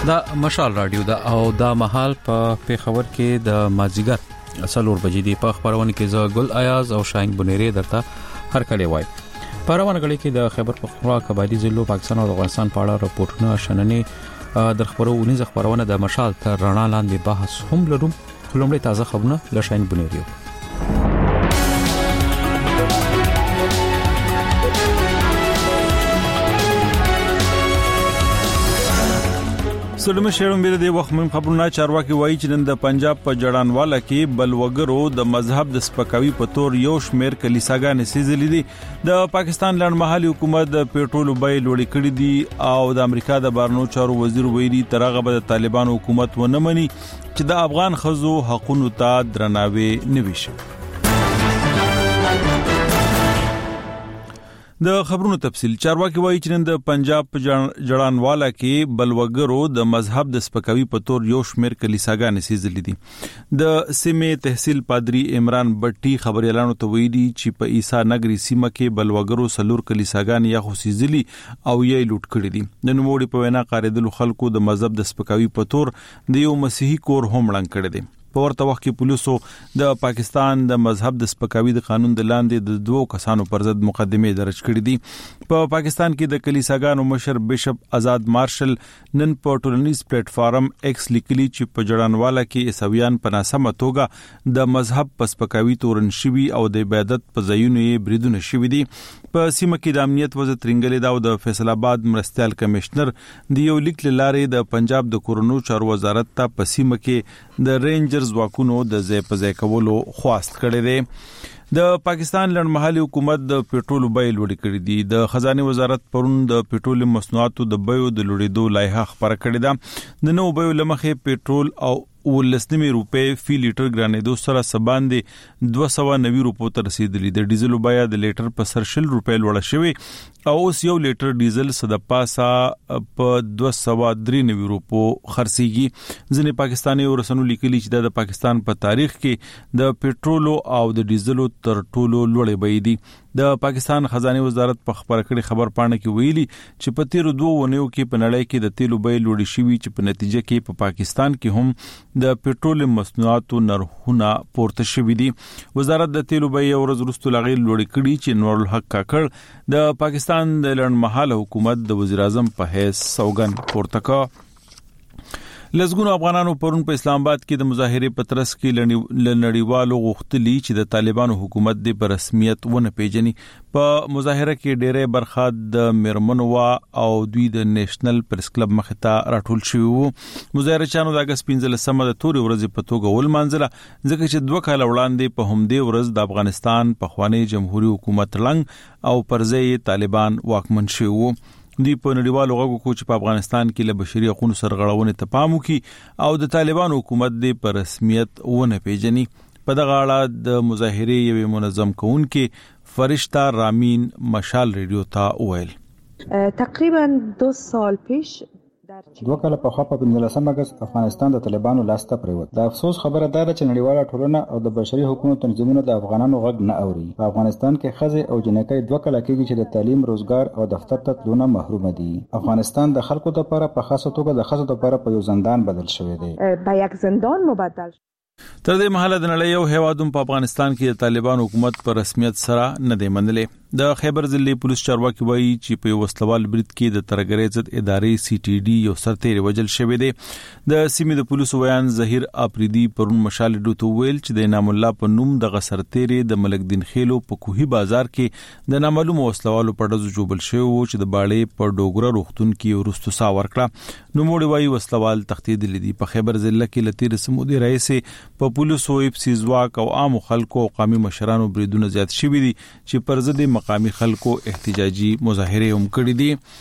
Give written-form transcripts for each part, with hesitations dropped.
دا مشال رادیو دا او دا محل په پیښور کې د مازیګر 4 بجې دی په خبرونه کې زه ګل ایاز او شاهین بنيري درته هر کله وای په روانه غړي کې د خیبر پختونخوا قبایلی ضلعو پاکستان او افغانستان په اړه راپورټونه شننې در خبرونه خبرونه د مشال تر رڼا لاندې بحث هم لرو لومړی تازه خبرونه له شاهین بنيري سلام شهرم بیره دی وخت من خبرونه چارواکي وایي چې نن د پنجاب په جړانواله کې بلوګرو د مذهب د سپکاوي په تور یو شمیر کلیساګانې سیزلې دي د پاکستان لړمحلي حکومت د پېټرول بیې لوړې کړې دي او د امریکا د بهرنیو چارو وزیر ویلي ترغه به د طالبان حکومت ونه مني چې د افغان خزو حقوقو ته درناوی نوي شي د خبرونو تفصیل چارواکي وایي چې نن د پنجاب په جړانواله کې بلوګرو د مذهب د سپکاوي په تور یو شمیر کلیساګانې سیزلې دي د سیمې تحصیل پادری عمران بټي خبريالانو ته ویلي چې په عیسی نګری سیمه کې بلوګرو سلور کلیساګانې یا خو سیزلي او یې لوټ کړې دي د نوموړي په وینا قاریدلو خلکو د مذهب د سپکاوي په تور د یو مسیحي کور هم ړنګ کړی دی په ورته وخت کې پولیسو د پاکستان د مذهب د سپکاوي د قانون د لاندې د 2 کسانو پر ضد مقدمه درج کړې دي په پاکستان کې د کلیساګانو مشر بشپ آزاد مارشل نن په ټولنیز پلیټ فارم ایکس لیکلي چې په جړانواله کې عیسویان په ناسمه توګه د مذهب په سپکاوي تورن شوي او د عبادت په ځایونو یې بریدونه شوي دي په سیمه کې د امنیت وزارت ترنګلې دا د فیصل آباد مرستيال کمشنر د یو لیک لارې د پنجاب د کورونو چارو وزارت ته په سیمه کې د رینجر ځواکونو د ځای په ځای کولو خواست کړی دی د پاکستان لړمحلي حکومت د پېټرول بیې لوړې کړې دي د خزانه وزارت پرون د پېټرول مصنوعاتو د بیو د لوړېدو لایحه خبره کړې ده د نو بیو لمخې پېټرول او 19 روپے فی لیټر ګرانېدو سره سباندې 290 روپو ته رسیدلې د ډیزل بیه د لیټر په 40 روپے لوړه شوې او اوس یو لیټر ډیزل صد پاسا په 293 روپو خرڅيږي ځینې پاکستاني ورسنو لیکلي چې د پاکستان په تاریخ کې د پېټرول او د ډیزل تر ټولو لوړې بیې دي د پاکستان خزانه وزارت په خبره کړي خبر پاڼه کې ویلي چې په تیر 2 ونیو کې په نړۍ کې د تیلو بیې لوړې شوې چې په نتیجه کې په پاکستان کې هم د پېټرول مصنوعاتو نرخونه پورته شوې دي وزارت د تیلو بیې ورځ وروسته لغې لوړې کړي چې نور الحق کاکړ د پاکستان د لړمحاله حکومت د وزیر اعظم په حیث سوګن پورته کړ لزګونو افغانانو پرون په اسلام آباد کې د مظاهره په ترڅ کې لنړیوالو غوښتلي چې د طالبانو حکومت د په رسمیت ونه پیژني په مظاهره کې ډېرې برخه د میرمنو او دوی د نېشنل پریس کلب مخ ته راټول شوی وو مظاهره چانو د اگست 15 د توري ورځې په توګه ولمانځله ځکه چې 2 کال وړاندې په همدې ورځ د افغانستان په خوانی جمهوریت حکومت لنګ او پرځې طالبان واکمن شوی وو دی په نړیوالو غوږو کو چې په افغانستان کې له بشري حقوقو سرغړونې ته پام وکړي او د طالبان حکومت د په رسمیت ونه پیژني په دغه اړه د مظاهره یو منظم کونکي فرشتہ رامین مشال ریډیو ته ویل تقریبا 2 سال پیش 2 کال په خوا په 15 اگست افغانستان د طالبانو لاسته پریوت د افسوس خبره ده چې نړیواله ټولنه او د بشري حقوقو تنظیمونو د افغانانو غږ نه اوري په افغانستان کې خزه او جنکۍ 2 کال کېږي چې د تعلیم روزګار او دفتر ته تلونه محروم دي افغانستان د خلکو لپاره په خاصه توګه د خزو لپاره په یو زندان بدل شوی دی په یک زندان مبدل تر دې مهاله د نړۍ یو هیوادوم په افغانستان کې د طالبان حکومت پر رسمیت سره نه دی منلې د خیبر ضلع پولیس چارواکي وایي چې په وسلوال برید کې د ترګرې ضد ادارې سی ټي ډي یو سرتېری وجل شوی دی د سیمې د پولیسو ویان ظهیر اپریدي پرون مشال ډوتو ویل چې د انعام الله په نوم د سرتېری د ملک دین خېلو په کوهي بازار کې د نامعلوم وسلوالو په ډزو جوړل شوی و چې د باړې په ډوګره روختون کې ورستو سا ورکړه نو موړي وایي وسلوال تختیدل دي په خیبر ضلع کې لتیر سمودي رئیس په پولیسو اپسی ځواک او عام خلکو او قومي مشرانو بریدونه زیات شوي دي چې پر ضد مقامي خلکو احتجاجي مظاهره هم کړې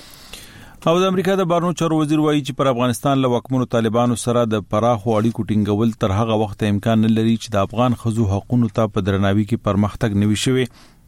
دي او د امریکا د بهرنیو چارو وزیر وایي چې پر افغانستان له واکمنو طالبانو سره د پراخو اړیکو ټینګول تر هغه وخت امکان نه لري چې د افغان خزو حقوقو ته په درناوي کې پرمختګ نوي شوي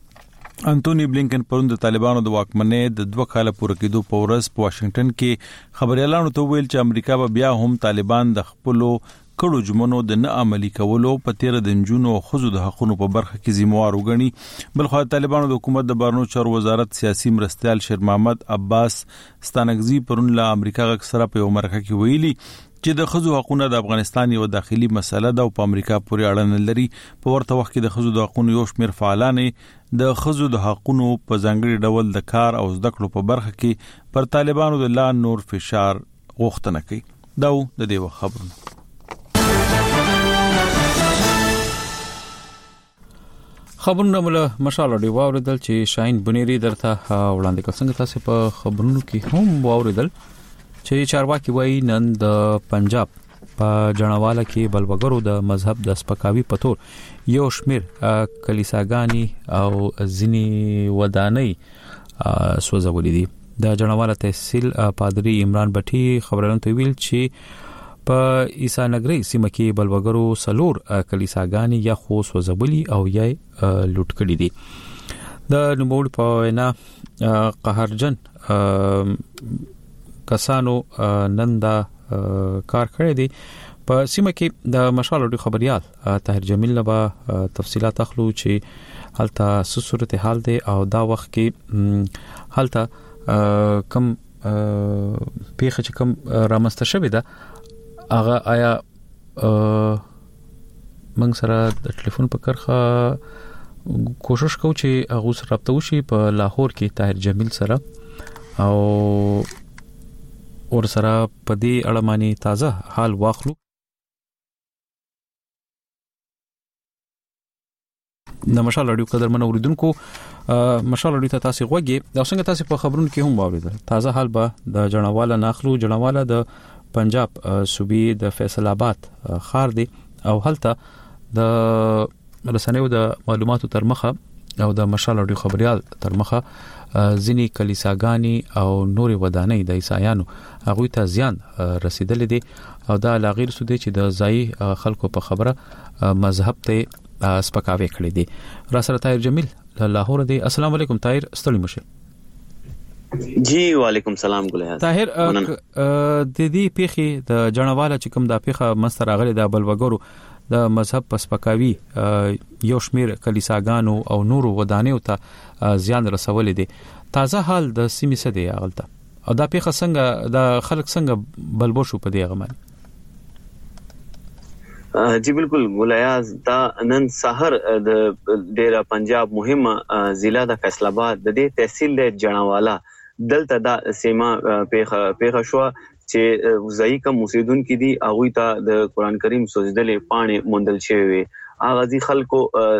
انټونی بلینکن پرون د طالبانو د واکمنۍ د 2 کال پوره کېدو په ورځ په واشنگټن کې خبريالانو ته ویل چې امریکا به بیا هم طالبان د خپل کړو جمنو د نه عملی کولو په تیر د جنونو او خزو د حقونو په برخه کې ذمہوار وګڼي. بلخو طالبانو د حکومت د بهرنیو چارو وزارت سیاسي مرستيال شیر محمد عباس ستانګزي پرون له امریکا غږ سره په مرکه کې ویلي چې د خزو حقوقو د افغانستان یو داخلي مسله ده او په امریکا پورې اړه نه لري. په ورته وخت کې د خزو د حقوقو یو شمېر فعالان د خزو د حقوقو په ځانګړي ډول د کار او زده کړو په برخه کې پر طالبانو د لا نور فشار غوښتنه کوي. دا د دې خبرونه. خبرونه مله مشال دی واوریدل چې شاهین بنيري درته وړاندې کړ. څنګه تاسو په خبرونو کې هم واوریدل چې چارواکي وایي نن د پنجاب په جنواله کې بلوګرو د مذهب د سپکاوي په تور یو شمیر کلیساګانی او ځینی ودانۍ سوځولې دي. د جنواله تحصیل پادری عمران بټي خبرونه ویل چې په عیسی نګری سیمه کې بلوګرو سلور کلیساګانی یا خو سوځولي او یا لوټ کړي دي. د نوموړ په وینا قهرجن کسانو نن دا کار کړی دی. په سیمه کې د مشال خبريال طاهر جمیل نه به تفصيلات اخلو چې هلته صورت حال دی او دا وخت کې هلته کم پیښه چې کم رامسته شوی ده هغه آیا موږ سره د ټلیفون په کرخه کوشش کوو چې هغه سره رابطه وشي په لاهور کې طاهر جمیل سره او ور سره په دې اړه باندې تازه حال واخلو. د مشال اړیو قدر من اوریدونکو مشال اړیو ته تاسو غوږی دا څنګه تاسو په خبرونو کې هم واوریدل. تازه حال به د جنواله ناخلو. جنواله د پنجاب صوبې د فیصل آباد خار دی او هلته د رسنیو د معلوماتو تر مخه او د مشال اړیو خبريال تر مخه ځینی کلیساګانی او نور ودانۍ د عیسایانو هغه ته زیان رسیدل دي او دا لاغیر سودي چې د ځای خلکو په خبره مذهب ته سپکاوي کړی دي. را سره طاهر جمیل لاهور دی. السلام علیکم طاهر، ستړي مشه. جی وعلیکم سلام ګلیا. طاهر د دې پیخي د جنواله چې کوم د پیخه مستر اغلی د بلوګرو د مذهب پسپکاوي یو شمیر کلیساګانو او نورو ودانیو ته زیان رسولې دي. تازه حال د سیمې څه دی اغلته او دا پیخه څنګه د خلک څنګه بلبو شو په دې غمن؟ جی بالکل ګلیا. دا نن سحر د ډیره پنجاب مهمه ضلع د فیصل آباد د دې تحصیل د جنواله دلته دا سیمه پیخه شو چې ځای کوم اوسیدونکو دي هغه ته د قران کریم سوځدلې پاڼې موندل شوی وي. هغه ځي خلکو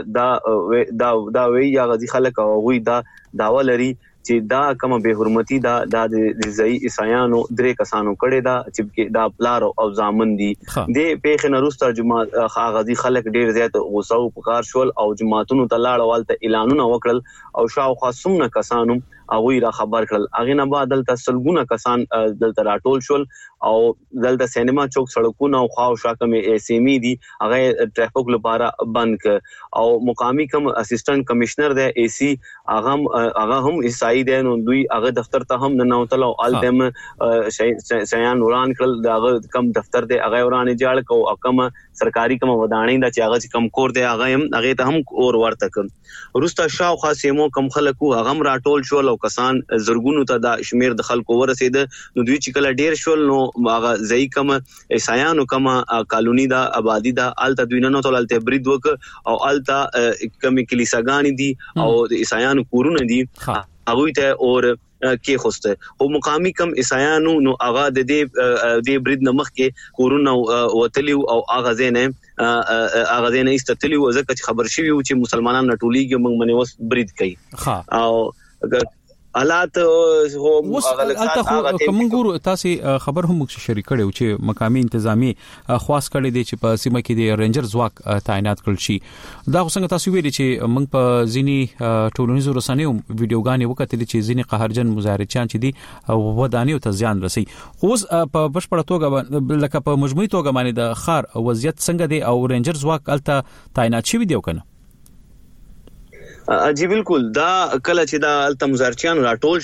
دا وی هغه ځي خلک هغه دا داوا لري چې دا کومه به حرمتي دا د ځای عیسایانو درې کسانو کړي دا چې دا پلار او ځامن دي. د پیښ نروسته جمعه هغه ځي خلک ډیر زیات غوسه او پکار شول او جماعتونو ته لاړ والته اعلانونه وکړل او شاوخوا سمنه کسانو هغه را خبر کړل. هغه نه بعد دلته سلګونه کسان دلته راټول شول او دلته سینما چوک سړکونه او خاو شاکه سیمې دي هغه ټریفیک لپاره بند ک او مقامی کم اسسټنټ کمشنر د اي سي هغه هم عیسائی دي نو دوی هغه دفتر ته هم نه وتل او التم شیان وران کړل. دا کم دفتر دی هغه وران جاړ کو او کم سرکاري کم ودانۍ دا چې هغه کم کور دی هغه ته هم اور ورته ک ورسته شاو خاصمو کم خلکو هغه راټول شول او کسان زرګونو ته د شمیر د خلکو ورسید. نو دوی چې کله ډیر شول نو هغه ځای کم عیسایانو کم کالونی دا آبادی دا الته دوی نه تولته برید وک او الته کم کلیساګانی دي او د عیسایانو کورونه دي هغه ته اور کې خوسته او مقامی کم عیسایانو نو هغه د دې برید نمخ کې کورونه وتلی او هغه زینه استتلی او ځکه چې خبر شوی چې مسلمانان نټولیږي موږ منه وس برید کوي او حالات هو کوم ګورو تاسو خبر هم شریک کړو چې مقامی انتظامی خاص کړی دی چې په سیمه کې د رینجر ځواک تعینات کړل شي. دا څنګه تاسو ویلي چې موږ په ځینی ټولنیزو رسنیو ویډیوګانې وکړلې چې ځینی قهرجن مظاهرچیان چې دي ودانیو ته زیان رسي. خو په بشپړه توګه لکه په مجموعي توګه باندې د خار وضعیت څنګه دی او رینجر ځواک الته تعینات شوی دی کنه؟ جی بالکل. دا کله چې دا التمزارچیان راټول شول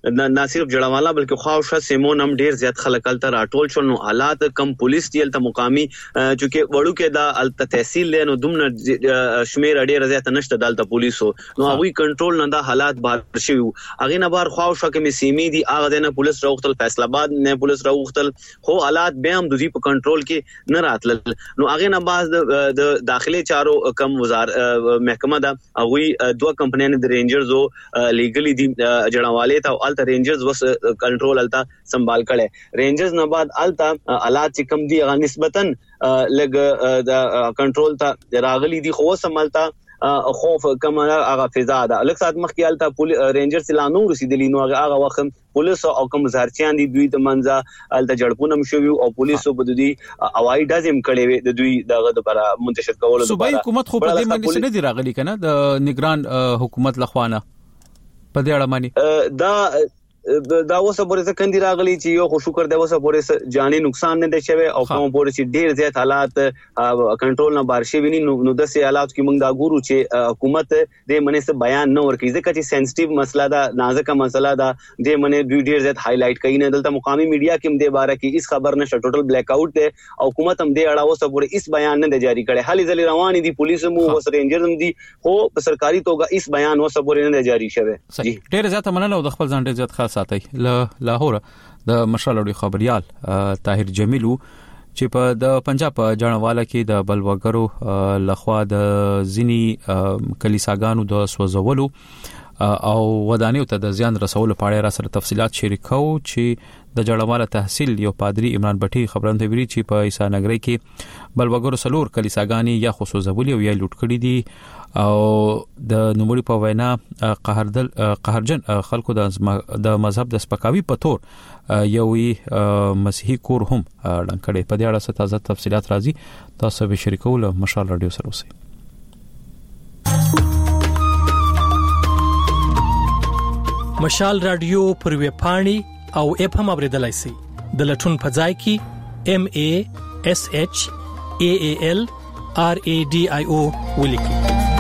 نه صرف جړوالا بلکې خواوشه سیمون هم ډیر زیات خلک الته راټول شول. نو حالات کم پولیس دی الته مقامی چې وړو کې دا الته تحصیل له نو دومره شمیر ډیر زیات نشته دالته پولیسو نو هغه کنټرول نه دا حالات بار شي. هغه نه بار خواوشه کې سیمې دي هغه نه پولیس راوختل فیصل آباد نه پولیس راوختل خو حالات به هم د دې په کنټرول کې نه راتل. نو هغه نه باز د داخلي چارو کم محکمه دا هغه دوه کمپنیانه د رینجرز او لیګلی دي جړواله ته الته رینجرز وس کنټرول الته سنبال کړي. رینجرز نه بعد الته حالات چې کم دي هغه نسبتاً لګ د کنټرول ته راغلي دي خو سمالتا خوف کم هغه فضا ده. لکه سات مخکې الته رینجرز اعلان ورسېدلی نو هغه وخت پولیس او کوم زارچیان دي دوی د منځه الته جړپونه مشوي او پولیسو په دوی اوای دازم کړي وي د دوی دغه لپاره منتشر کولو لپاره. صوبایي حکومت خو په دې باندې نه دی راغلی کنه د نگران حکومت لخوانه په دې اړه مانی دا اوسه پورې څنګه دی راغلی چې یو خو شکر دی اوسه پورې جاني نقصان نه دی شوی او کوم پورې چې ډیر زیات حالات کنټرول نه بار شي ویني نو د سي حالات کې موږ دا ګورو چې حکومت دې منې څه بیان نه ورکړي ځکه چې سنسټیو مسله دا نازکه مسله دا دې منې ډیر زیات هایلایټ کوي نه دلته مقامي میډیا کې هم دې باره کې هیڅ خبر نشته ټوټل بلیک اوټ دی او حکومت هم دې اړه اوسه پورې هیڅ بیان نه دی جاری کړي. حالي ځلې روانې دي پولیس مو او رینجرز هم دي خو په سرکاري توګه هیڅ بیان اوسه پورې نه جاری شوی. ډیر زیات مننه او د خپل ځان ډیر زیات خاص ساتي لاهور د مشالوړي خبريال طاهر جمیلو چې په د پنجاب جړواله کې د بلوګرو لخوا د زینی کلیساګانو د سوځولو او ودانیو ته د زیان رسولو په اړه را سره تفصيلات شریکو چې د جړواله تحصیل یو پادری عمران بټي خبرونه ویلي چې په عیسی نګری کې بلوګرو سلور کلیساګانی یا خصوصولي او یا لوټ کړي دي او د نوموړي په وینا قهرجن خلکو د مذهب د سپکاوي په تور یوې مسیحي کور هم ډنکړي. په دې اړه تازه تفصيلات راځي تاسو به شریکول مشال رادیو سره اوسئ. مشال رادیو پر ویب پاڼې او اپ هم اوریدلای شئ. د لټون په ځای کې MASHAALRADIO ولیکئ.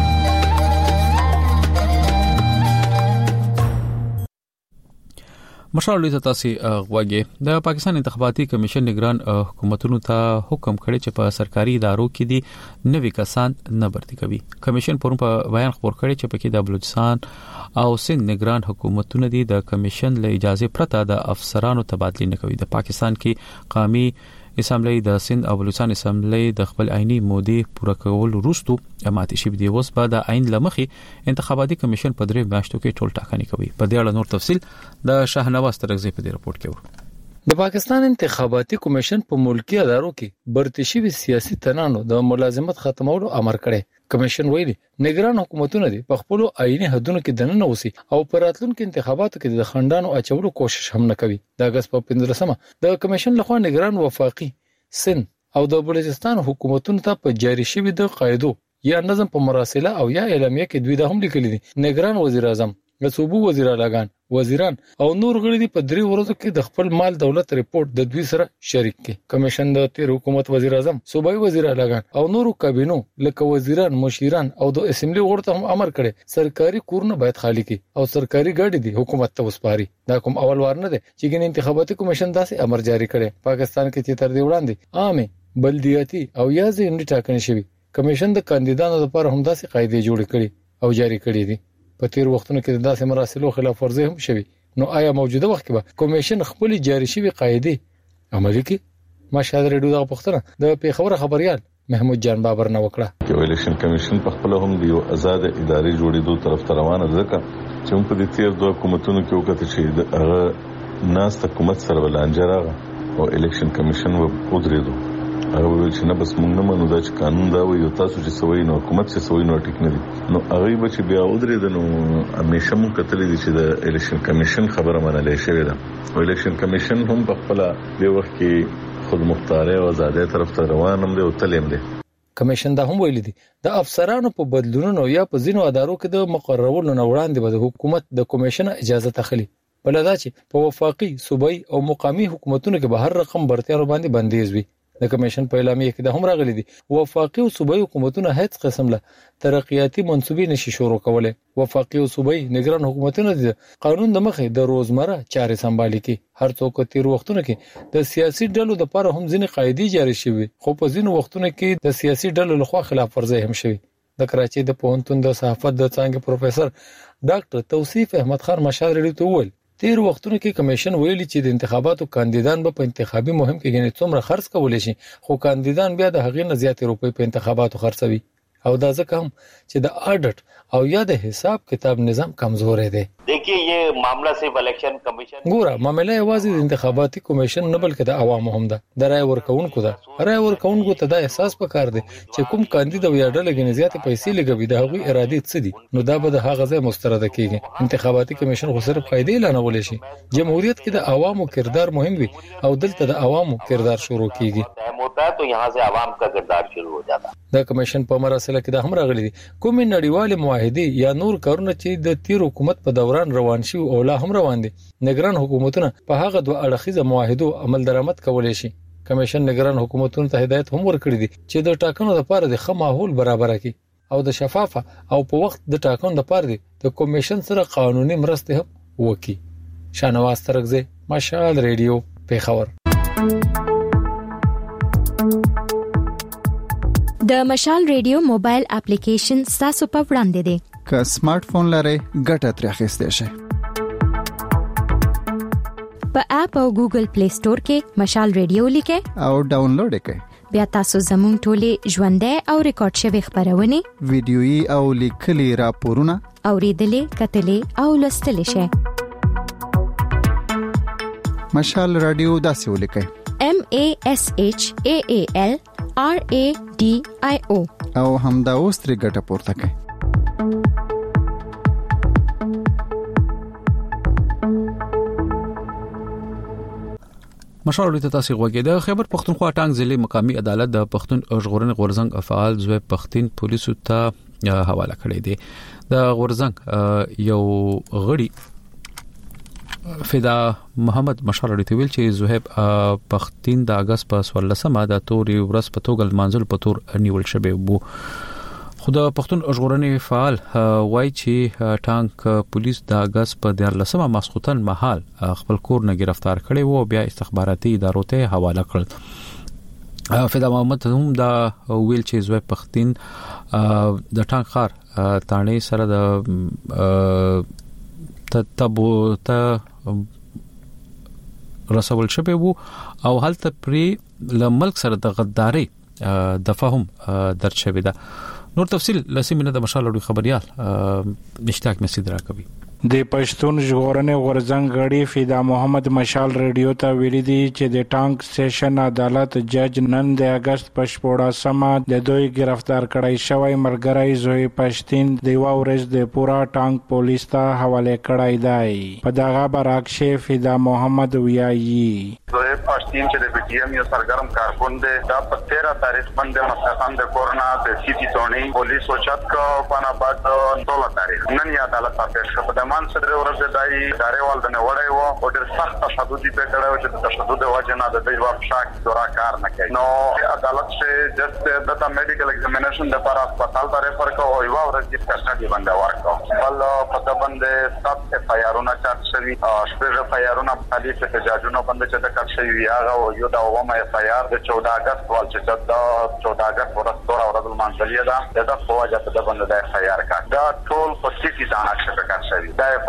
مشال ته تاسو غواګي د پاکستان انتخاباتي کمیشن نگران حکومتونو ته حکم کړی چې په سرکاري ادارو کې دي نوي کسان نه برتي کوي. کمیشن پرون په بیان خبر کړی چې پکې د بلوچستان او سند نگران حکومتونه دي د کمیشن له اجازه پرته د افسرانو تبادله نه کوي. د پاکستان کې قومي اسمبلی د سند او بلوچستان اسمبلی د خپل عیني مودې پوره کول وروسته ماتې شي. د اوس بعد عین لمخي انتخاباتي کمیشن په درې میاشتو کې ټول ټاکنې کوي. په دې اړه نور تفصيل د شاهنواز ترغزي په دې رپورت کې ورو. د پاکستان انتخاباتي کمیشن په ملکی ادارو کې برتي شوی سیاسي تنانو د ملازمت ختمولو امر کړی. کمیشن ویلي نگران حکومتونه دي په خپل عیني حدونو کې دننه اوسي او پر راتلونکو انتخاباتو کې د خندانو اچولو کوشش هم نه کوي. د اگست په 15مه د کمیشن لخوا نگران وفاقي سند او د بلوچستان حکومتونو ته په جاری شوی د قاعده یا نظم په مراسله او یا اعلامیه کې دوی د هم لیکلي دي نگران وزیر اعظم د صوبو وزیر اعلیګان وزیران او نور غړي دي په 3 ورځو کې د خپل مال دولت ریپورت د دوی سره شریک کړي. کمیشن د تیر حکومت وزیر اعظم صوبایي وزیر اعلیګان او نورو کابینو لکه وزیران مشیران او د اسمبلی غړو ته هم امر کړي سرکاري کورونه باید خالی کړي او سرکاري ګاډي دي حکومت ته وسپاري. دا کوم اول وار نه دی چې ګین انتخاباتي کمیشن داسې امر جاری کړي. پاکستان کې چې تر دې وړاندې عامه بلدیاتي او یا ځینې ټاکنې شوی کمیشن د کاندیدانو لپاره هم داسې قاعده جوړ کړي او جاری کړي دي. په تیر وختونو کې داسې مراسلو خلاف ورزي هم شوی. نو آیا موجوده وخت کې به کمیشن خپل جاری شوی قاعده عملي کړي؟ مشهد ریډیو د پښتنه د پیښور خبريال محمود جان بابر نو وکړه. چې الیکشن کمیشن په خپل هم دی آزاد اداري جوړېدو طرف ته روانه ځکه چې په دې تیر دوه حکومتونو کې وکړه چې هغه ناس حکومت سره ولانجه راغله او الیکشن کمیشن و ودرېدو. هغه ویل چې نه بس موږ نه منو دا چې قانون دا وي او تاسو چې سوي نو حکومت چې سوي نو ټیک نه دي. نو هغه به چې بیا ودرېد نو همیشه موږ کتلې دي چې د الیکشن کمیشن خبره منلې شوې ده. الیکشن کمیشن هم په خپل د وخت کې خود مختاري او آزادۍ طرف ته روان هم دي او تلیم دي. کمیشن دا هم ویل دي د افسرانو په بدلونونو یا په ځینو ادارو کې د مقررولو نه وړاندې به د حکومت د کمیشن اجازه تخلي. بلدا چې په وفاقي صوبایي او مقامي حکومتونو کې به هر رقم برتیانو باندې بندیز وي. د کمیشن په اعلامیه کې د هم راغلي دي وفاقي او صوبایي حکومتونه هیڅ قسم له ترقیاتي منصوبې نشي شروع کولای. وفاقي او صوبایي نگران حکومتونه د قانون د مخې د روزمره چارې سمبالي کوي. هر څوک تیر وختونه کې د سیاسي ډلو د لپاره هم ځینې قاعده جاری شوي، خو په ځینو وختونو کې د سیاسي ډلو لخوا خلاف ورزي هم شوي. د کراچۍ د پوهنتون د صحافت د څانګې پروفیسور ډاکټر توصیف احمد خان مشال ریډیو ته وویل تیر وختونو کې کمیشن ویلي چې د انتخاباتو کاندیدان به په انتخابي مهم کې غني څومره خرڅ کولای شي، خو کاندیدان بیا د هغې نه زیاتې روپۍ په انتخاباتو خرڅوي او دا ځکه هم چې د اډټ او یا د حساب کتاب نظام کمزورې دی. देखिए ये मामला सिर्फ इलेक्शन कमीशन ګوره معاملې یوازې د انتخاباتي کمیشن نه بلکې د عوامو هم ده. د رای ورکونکو ده. رای ورکونکو ته دا احساس پکار دی چې کوم کاندید او یا ډله غني زیاتې پیسې لګوي د هغوی ارادي څه دي، نو دا به د هغه ځای مسترده کیږي. انتخاباتي کمیشن خو صرف قاعده اعلانول شي. جمهوریت کې د عوامو کردار مهم وي او دلته د عوامو کردار شروع کیږي. होता है तो यहाँ से आवाम का किरदार शुरू हो जाता है. د کمیشن په مراسله کې د هم راغلي دي کومې نړیوالې معاهدې یا نور کارونه چې د تیر حکومت په دوران روان شي او لا هم روان دي. نگران حکومتونه په هغه دوه اړخیزه معاهدو عمل درآمد کولای شي. کمیشن نگران حکومتونو ته هدایت هم ورکړي دي چې د ټاکنو لپاره د ښه ماحول برابر کړي او د شفافه او په وخت د ټاکنو لپاره د کمیشن سره قانوني مرسته هم وکړي. شانواز ترغزه مشال ریډیو پیښور. د مشال ریډیو موبایل اپلیکیشن تاسو په وړاندې دی. که سمارټ فون لرئ ګټه ترې اخیستئ شئ. په اپ او ګوګل پلی سٹور کې مشال ریډیو لیکئ او ډاونلوډ کړئ. بیا تاسو زموږ ټولې ژوندۍ او ریکارډ شوی خبرونه ویډیويي او لیکلي راپورونه اوریدلې کتلې او لوستلې شئ. مشال رادیو داسې ولیکئ MASHAAL RADIO او همدا اوس ترې ګټه پورته کړئ. مشال ته تاسو غوږی د خیبر پختونخوا ټانګ ضلع مقامی عدالت د پښتون ژغورنې غورزنګ فعال زوی پښتين پولیسو ته حواله کړی دی. د غورزنګ یو غړي فدا محمد مشال ته ویل چې زوهب پښتين د اگست په 14مه د توري ورځ په توګه منځل په تور نیول شوی وو. خو د پښتون ژغورنې فعال وایي چې ټانک پولیس د اگست په 14مه ماسختن مهال خپل کور نه گرفتار کړي وو، بیا استخباراتي ادارو ته حواله کړل. فدا محمد هم دا ویل چې زوهب پښتين د ټانک خار تانې سره د ته رسول شوی وو او هلته پرې ل ملک سره د غداري د فهم درد شوی ده. نور تفصیل لسیمنه د مشال لوی خبريال مشتاق مسعود راکوي. د پښتون ژغورنې غورزنګ غړي فدا محمد مشال ریډیو ته ویلي دي چې د ټانک سیشن عدالت جج نن د اگست په 14مه د دوی گرفتار کړای شوی ملګری زوی پښتين د یو ورځ د پورا ټانک پولیس ته حواله کړای دی. په دغه برعکس فدا محمد ویایي زوی پښتين چې د پی ټی ایم یو سرګرم کارکون دی دا په 13 تاریخ باندې مستقام د کورونا د سیټي تونی پولیس او چت کو پانا بعد 16 تاریخ نن یې عدالت ته پیښ کړ. مان صدر ورځ دای داریوال د نوړای وو او ډېر سخت تشدد په کړه چې تشدد وجه نه د دوی واپ شاک دورا کار نه کوي. نو عدالت سے جست د میډیکل ایگزامینیشن د پر هسپتال ته ریفر کو او یو ورځ د کسټډي باندې ورکو. بل په باندې سب اف آی آرونه چارج شوی شپږ اف آی آرونه په دې چې احتجاجونه باندې چې د کار شوی هغه او یو د اومه اف آی آر د 14 اگست ول چې د 14 اگست ورځ دورا ورځ منځلیا ده د فوجا په باندې د اف آی آر کا دا ټول په سیټي ځان څخه کار شوی.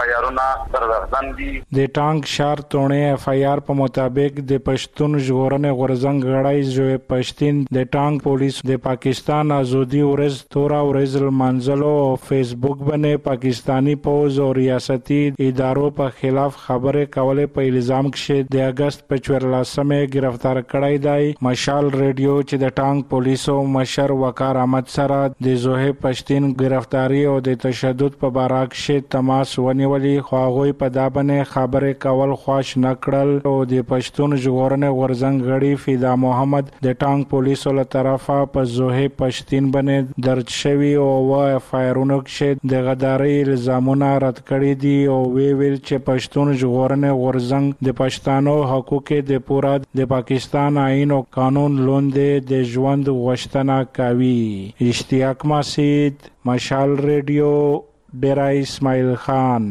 د ټانک شار تونه اف آی آر په مطابق د پښتون ژغورنې غورزنګ غړی زوی پښتين د ټانک پولیس د پاکستان ازادي ورځ تورا ورځ منځلو او فیسبوک باندې پاکستانی پوز او ریاستي ادارو په خلاف خبره کوله په الزام کې د اگست په 14مه گرفتار کړای دی. مشال ریډیو چې د ټانک پولیسو مشر وقار احمد سره د زوی پښتين گرفتاری او د تشدد په اړه کې تماس ونیولې خو هغه په دا باندې خبره کول خوښ نکړل او د پښتون ژغورنې غورزنګ غړي فدا محمد د ټانک پولیسو له طرفه په زوهي پښتين باندې درج شوی او اف آی آرونو کې د غدار ادارې الزامونه رد کړي دي او ویل چې پښتون ژغورنې غورځنګ د پښتنو حقوق د پورا د پاکستان آئین او قانون لاندې د ژوند غوښتنه کوي. اشتیاق مسعود، مشال ریډیو، ډیرا اسماعیل خان.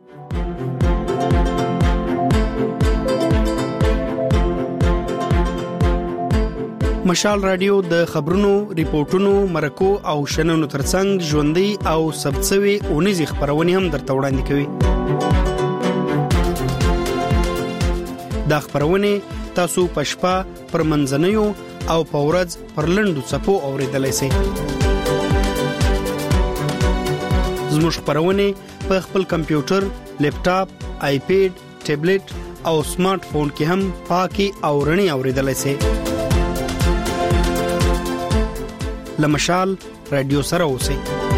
مشال رادیو د خبرونو، ریپورتونو، مرکو او شننو ترڅنګ ژوندۍ او ثبتسوي اونیزې خبرونه هم درته وړاندې کوي. دا خبرونه تاسو په شپه، پر منځنیو او په ورځ پر لنډو څپو اوریدلای شئ. زموږ خبرونه په خپل کمپیوټر، لیپټاپ، آیپیډ، ټابلیټ او سمارټ فون کې هم پاکي او رڼي اوریدلای شئ. لمشال رادیو سره اوسئ.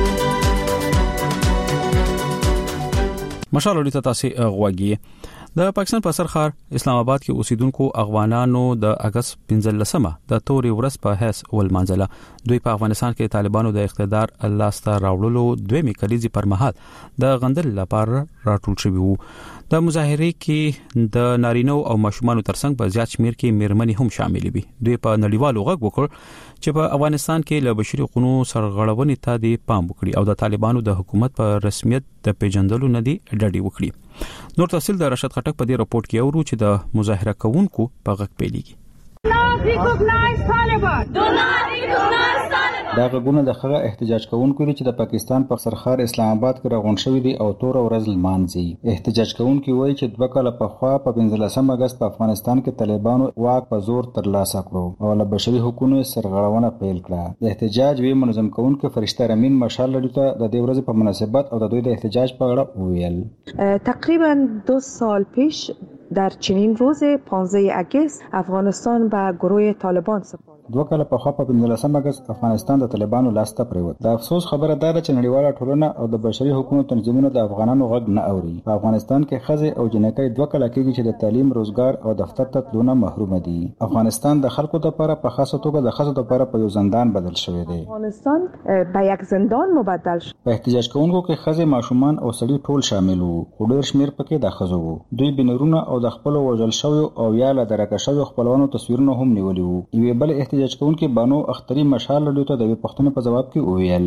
مشال رادیو ته تاسو غوږی. د پاکستان په سرخار اسلام آباد کې اوسیدونکو افغانانو د اگست 15مه د توري ورځ په حیث ولمانځله. دوی په افغانستان کې طالبانو د اقتدار لاسته راوړلو دویمه کلیزي پر مهال د غندل لپاره راټول شوي وو. د مظاهرې کې د نارینو او ماشومانو ترڅنګ په زیات شمیر کې میرمنې هم شامل وي. دوی په نړیوالو غږ وکړ چې په افغانستان کې له بشري حقوقو سرغړونې ته د پام وکړي او د طالبانو د حکومت په رسمیت د پیژندلو نه دی ډډې وکړي. نور تفصیل د رشاد خټک په دې راپورټ کې اورو چې د مظاهره کوونکو په غږ پیلېږي. دا غږونه د هغه احتجاج کوونکو دي چې د پاکستان په سرخار اسلام آباد کې راغونډ شوي دي او تور ورځ لمانځي. احتجاج کوونکي وایي چې 2 کاله پخوا په 15 اگست په افغانستان کې طالبانو واک په زور ترلاسه کړو او له بشري حقوقو سرغړونه پیل کړه. د احتجاج وی منظم کوونکي فرشته رامین مشال رادیو ته د دې ورځې په مناسبت او د دوی د احتجاج په اړه وویل. تقریبا 2 سال پیش در چنین روز 15 اگست افغانستان به گروه طالبان سپرد. 2 کاله پخوا په 15 اگست افغانستان د طالبانو لاسته پریوت. د افسوس خبره ده چې نړیواله ټولنه او د بشري حقوقو تنظیمونه د افغانانو غږ نه اوري. په افغانستان کې ښځې او جنکۍ 2 کاله کېږي چې د تعلیم، روزګار او دفتر ته تلونه محروم دي. افغانستان د خلکو لپاره په خاصه توګه د ښځو لپاره په یو زندان بدل شوی دی. افغانستان به یک زندان مبدل شد. په احتجاج کوونکو کې ښځې، ماشومان او سړي ټول شامل وو. خو ډېر شمیر پکې د ښځو وو. دوی بنرونه او د خپل وژل شوی او یا له درکه شوی خپلوانو تصویرونه هم نیولي وو. یوه بل احتجاج کوونکي بانو اختری مشال رادیو ته د پښتنو په جواب کې وویل: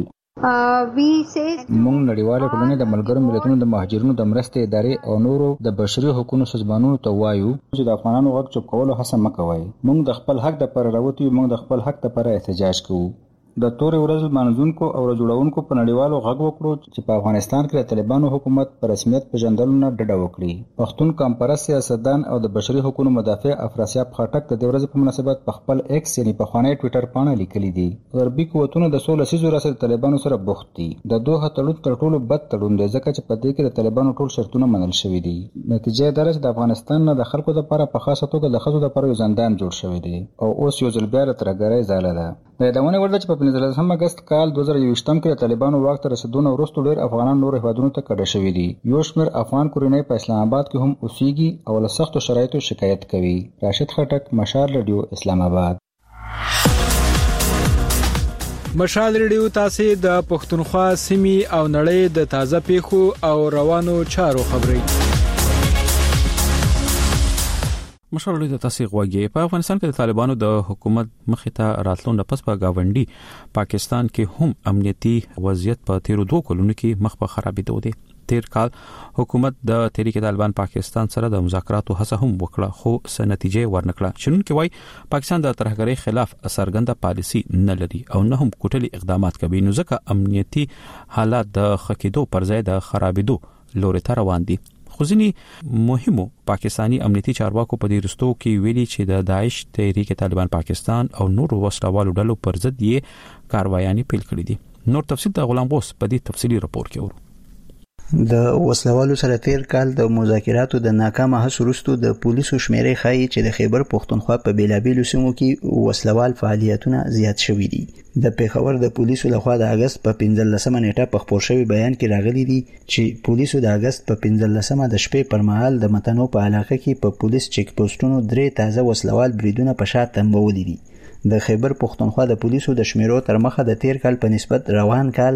موږ نړیواله ټولنه د ملګرو ملتونو د مهاجرینو د مرستې ادارې او نورو د بشري حقوقو سازمانونو ته وایو چې د افغانانو غږ چوپ کولو هڅه مکوئ. موږ د خپل حق لپاره راوتی یو، موږ د خپل حق لپاره احتجاج کوو. د تورې ورځ منځونکو او جوړونکو په نړیوالو غږ وکړو چې په افغانستان کې د طالبانو حکومت په رسمیت پیژندلو نه ډډه وکړي. پښتون کمپرس سیاستدان او د بشري حقوقو مدافع افراسیاب خټک د دې ورځې په مناسبت په خپل ایکس یعنی په خوانی ټوئیټر باندې لیکلي دي: غربي قوتونه د 16 لسیزو راځي طالبانو سره بوخت دي. د دوه تړون تر ټولو بد تړون دی ځکه چې په دې کې د طالبانو ټول شرطونه منل شوي دي. نتیجه دا ده چې د افغانستان نه د خلکو لپاره په خاصه توګه د ښځو لپاره یو زندان جوړ شوی دی او اوس یو ځل بیا ترګرای زاله ده. د یادونه ورته چې په 15 اگست کال 2021 کې طالبانو واک ته رسیدونه وروسته ډېر افغانان نور هیوادونو ته کډه شوي دي. یو شمېر افغان کورنۍ په اسلام آباد کې هم اوسېږي او له سختو شرایطو شکایت کوي. راشد خټک، مشال رادیو، اسلام آباد. مشال رادیو تاسو د پښتونخوا سیمې او نړۍ د تازه پیښو او روانو چارو خبري. مشال رادیو تاسو غوږی. په افغانستان کې د طالبانو د حکومت مخې ته راتلون د پس په گاونډي پاکستان کې هم امنیتي وضعیت په 13 کلونو کې مخ په خرابېدو دی. تیر کال حکومت د تحریک طالبان پاکستان سره د مذاکراتو هڅه هم وکړه خو څه نتیجه ورنکړه. شنونکي وایي پاکستان د ترهګرۍ خلاف څرګنده پالیسي نه لري او نه هم کوټلي اقدامات کوي، نو ځکه امنیتي حالات د خکېدو پر ځای د خرابېدو لوري ته روان دي. خو ځینې مهمو پاکستانی امنیتي چارواکو په دې رستو کې ویلي چې د داعش تحریک طالبان پاکستان او نورو وسلوالو ډلو پر ضد یې کاروایانې پیل کړې دي. نور تفصیل د غلام غوث په دې تفصیلی راپور کې اورو. د وسلوالو سره تیر کال د مذاکراتو د ناکامه هڅو وروسته د پولیسو شمیرې ښایي چې د خیبر پښتونخوا په بیلابیلو سیمو کې وسلوال فعالیتونه زیات شوي دي. د پیښور د پولیسو لخوا د اگست په 15مه نیټه په خپور شوی بیان کې راغلي دي چې پولیسو د اگست په 15مه د شپې پر مهال د متنو په علاقه کې په پولیس چیک پوسټونو 3 تازه وسلوال بریدونه په شا تنبولي دي. د خیبر پښتونخوا د پولیسو د شمیرو تر مخه د تیر کال په نسبت روان کال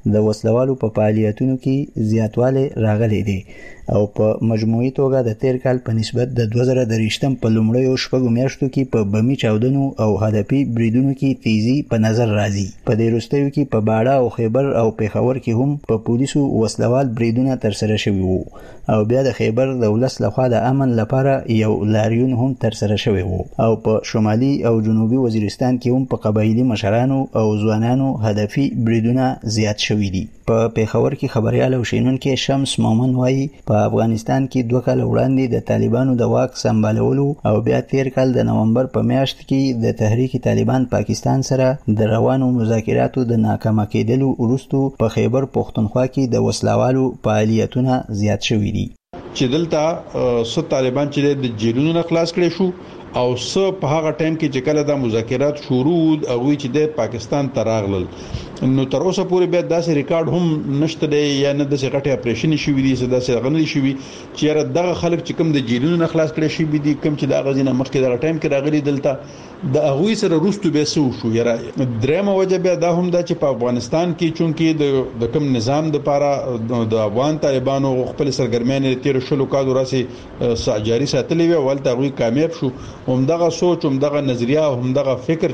د وسلوالو په فعالیتونو کې زیاتوالی راغلی دی او په مجموعي توګه د تیر کال په نسبت د 2023 په لومړیو شپږو میاشتو کې په بمی چاودنو او هدفي بریدونو کې تیزی په نظر راځي. په دې وروستیو کې په باړه او خیبر او پیښور کې هم په پولیسو وسلوال بریدونه ترسره شوي وو او بیا د خیبر د ولس لخوا د امن لپاره یو لاریون هم ترسره شوی وو او په شمالي او جنوبي وزیرستان کې هم په قبایلی مشرانو او ځوانانو هدفي بریدونه زیات شوي دي. په پیښور کې خبريال او شینونکو شمس مومن وایي په افغانستان کې 2 کال وړاندې د طالبانو د واک سمبالولو او بیا تیر کال د نومبر په میاشت کې د تحریک طالبان پاکستان سره د روانو مذاکراتو د ناکامه کېدلو وروسته په خیبر پښتونخوا کې د وسلوالو فعالیتونه زیات شوي دي. چې دلته څو طالبان چې د جیلونو خلاص کړي شو او څو په هغه ټایم کې چې کله د مذاکرات شروع او چې د پاکستان تراغلل نو تر اوسه پورې به داسې ریکارډ هم نشته دی یا نه د سیغټي اپریشن شوی دی چې داسې غنلي شوی چې دغه خلک چې کوم د جیلونو خلاص کړي شي دي کوم چې د غزینه مخکې د ټایم کې راغلي دلته د هغوی سره روستو به سو شو یاره درېمه وجه به دا هم دا چې په افغانستان کې چونکې د کوم نظام د لپاره د افغان طالبانو خپل سرګرمیان تیر شلو کالو راسي جاری ساتلې وي ولته هغوی کامیاب شو همدغه سوچ همدغه نظریه همدغه فکر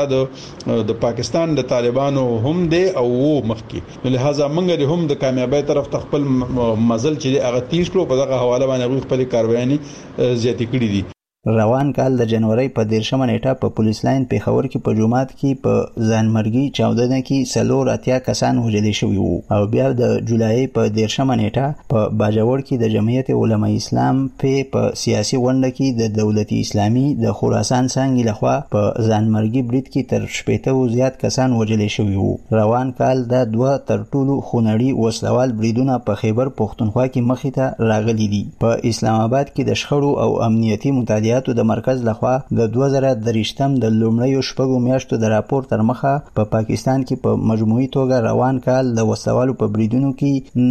چې د پاکستان د طالبانو هم دی او مخکې لہذا موږ هم د کامیابی طرف ته خپل مزل چې هغه تیز کړو په دغه حواله باندې خپل کاروایي زیاتې کړې دي. روان کال د جنوري په 13 نیټه په پولیس لاین پیښور کې په جمعات کې په ځانمرګي چاودنه کې سلور اتیا کسان وژل شوي وو او بیا د جولای په 13 نیټه په باجوړ کې د جمعیت علماء اسلام په سیاسي غونډه کې د دولت اسلامي د خراسان څنګه لخوا په ځانمرګي برید کې تر 80 زیات کسان وژل شوي وو. روان کال د 2 تر ټولو خونړي وسلوال بریدونه په خیبر پښتونخوا کې مخې ته راغلي دي. په اسلام آباد کې د شخړو او امنیتي متعدیات د مرکز لخوا د 2023 د لومړیو شپږو میاشتو د راپور تر مخه په پاکستان کې په مجموعي توګه روان کال د وسلوالو په بریدونو کې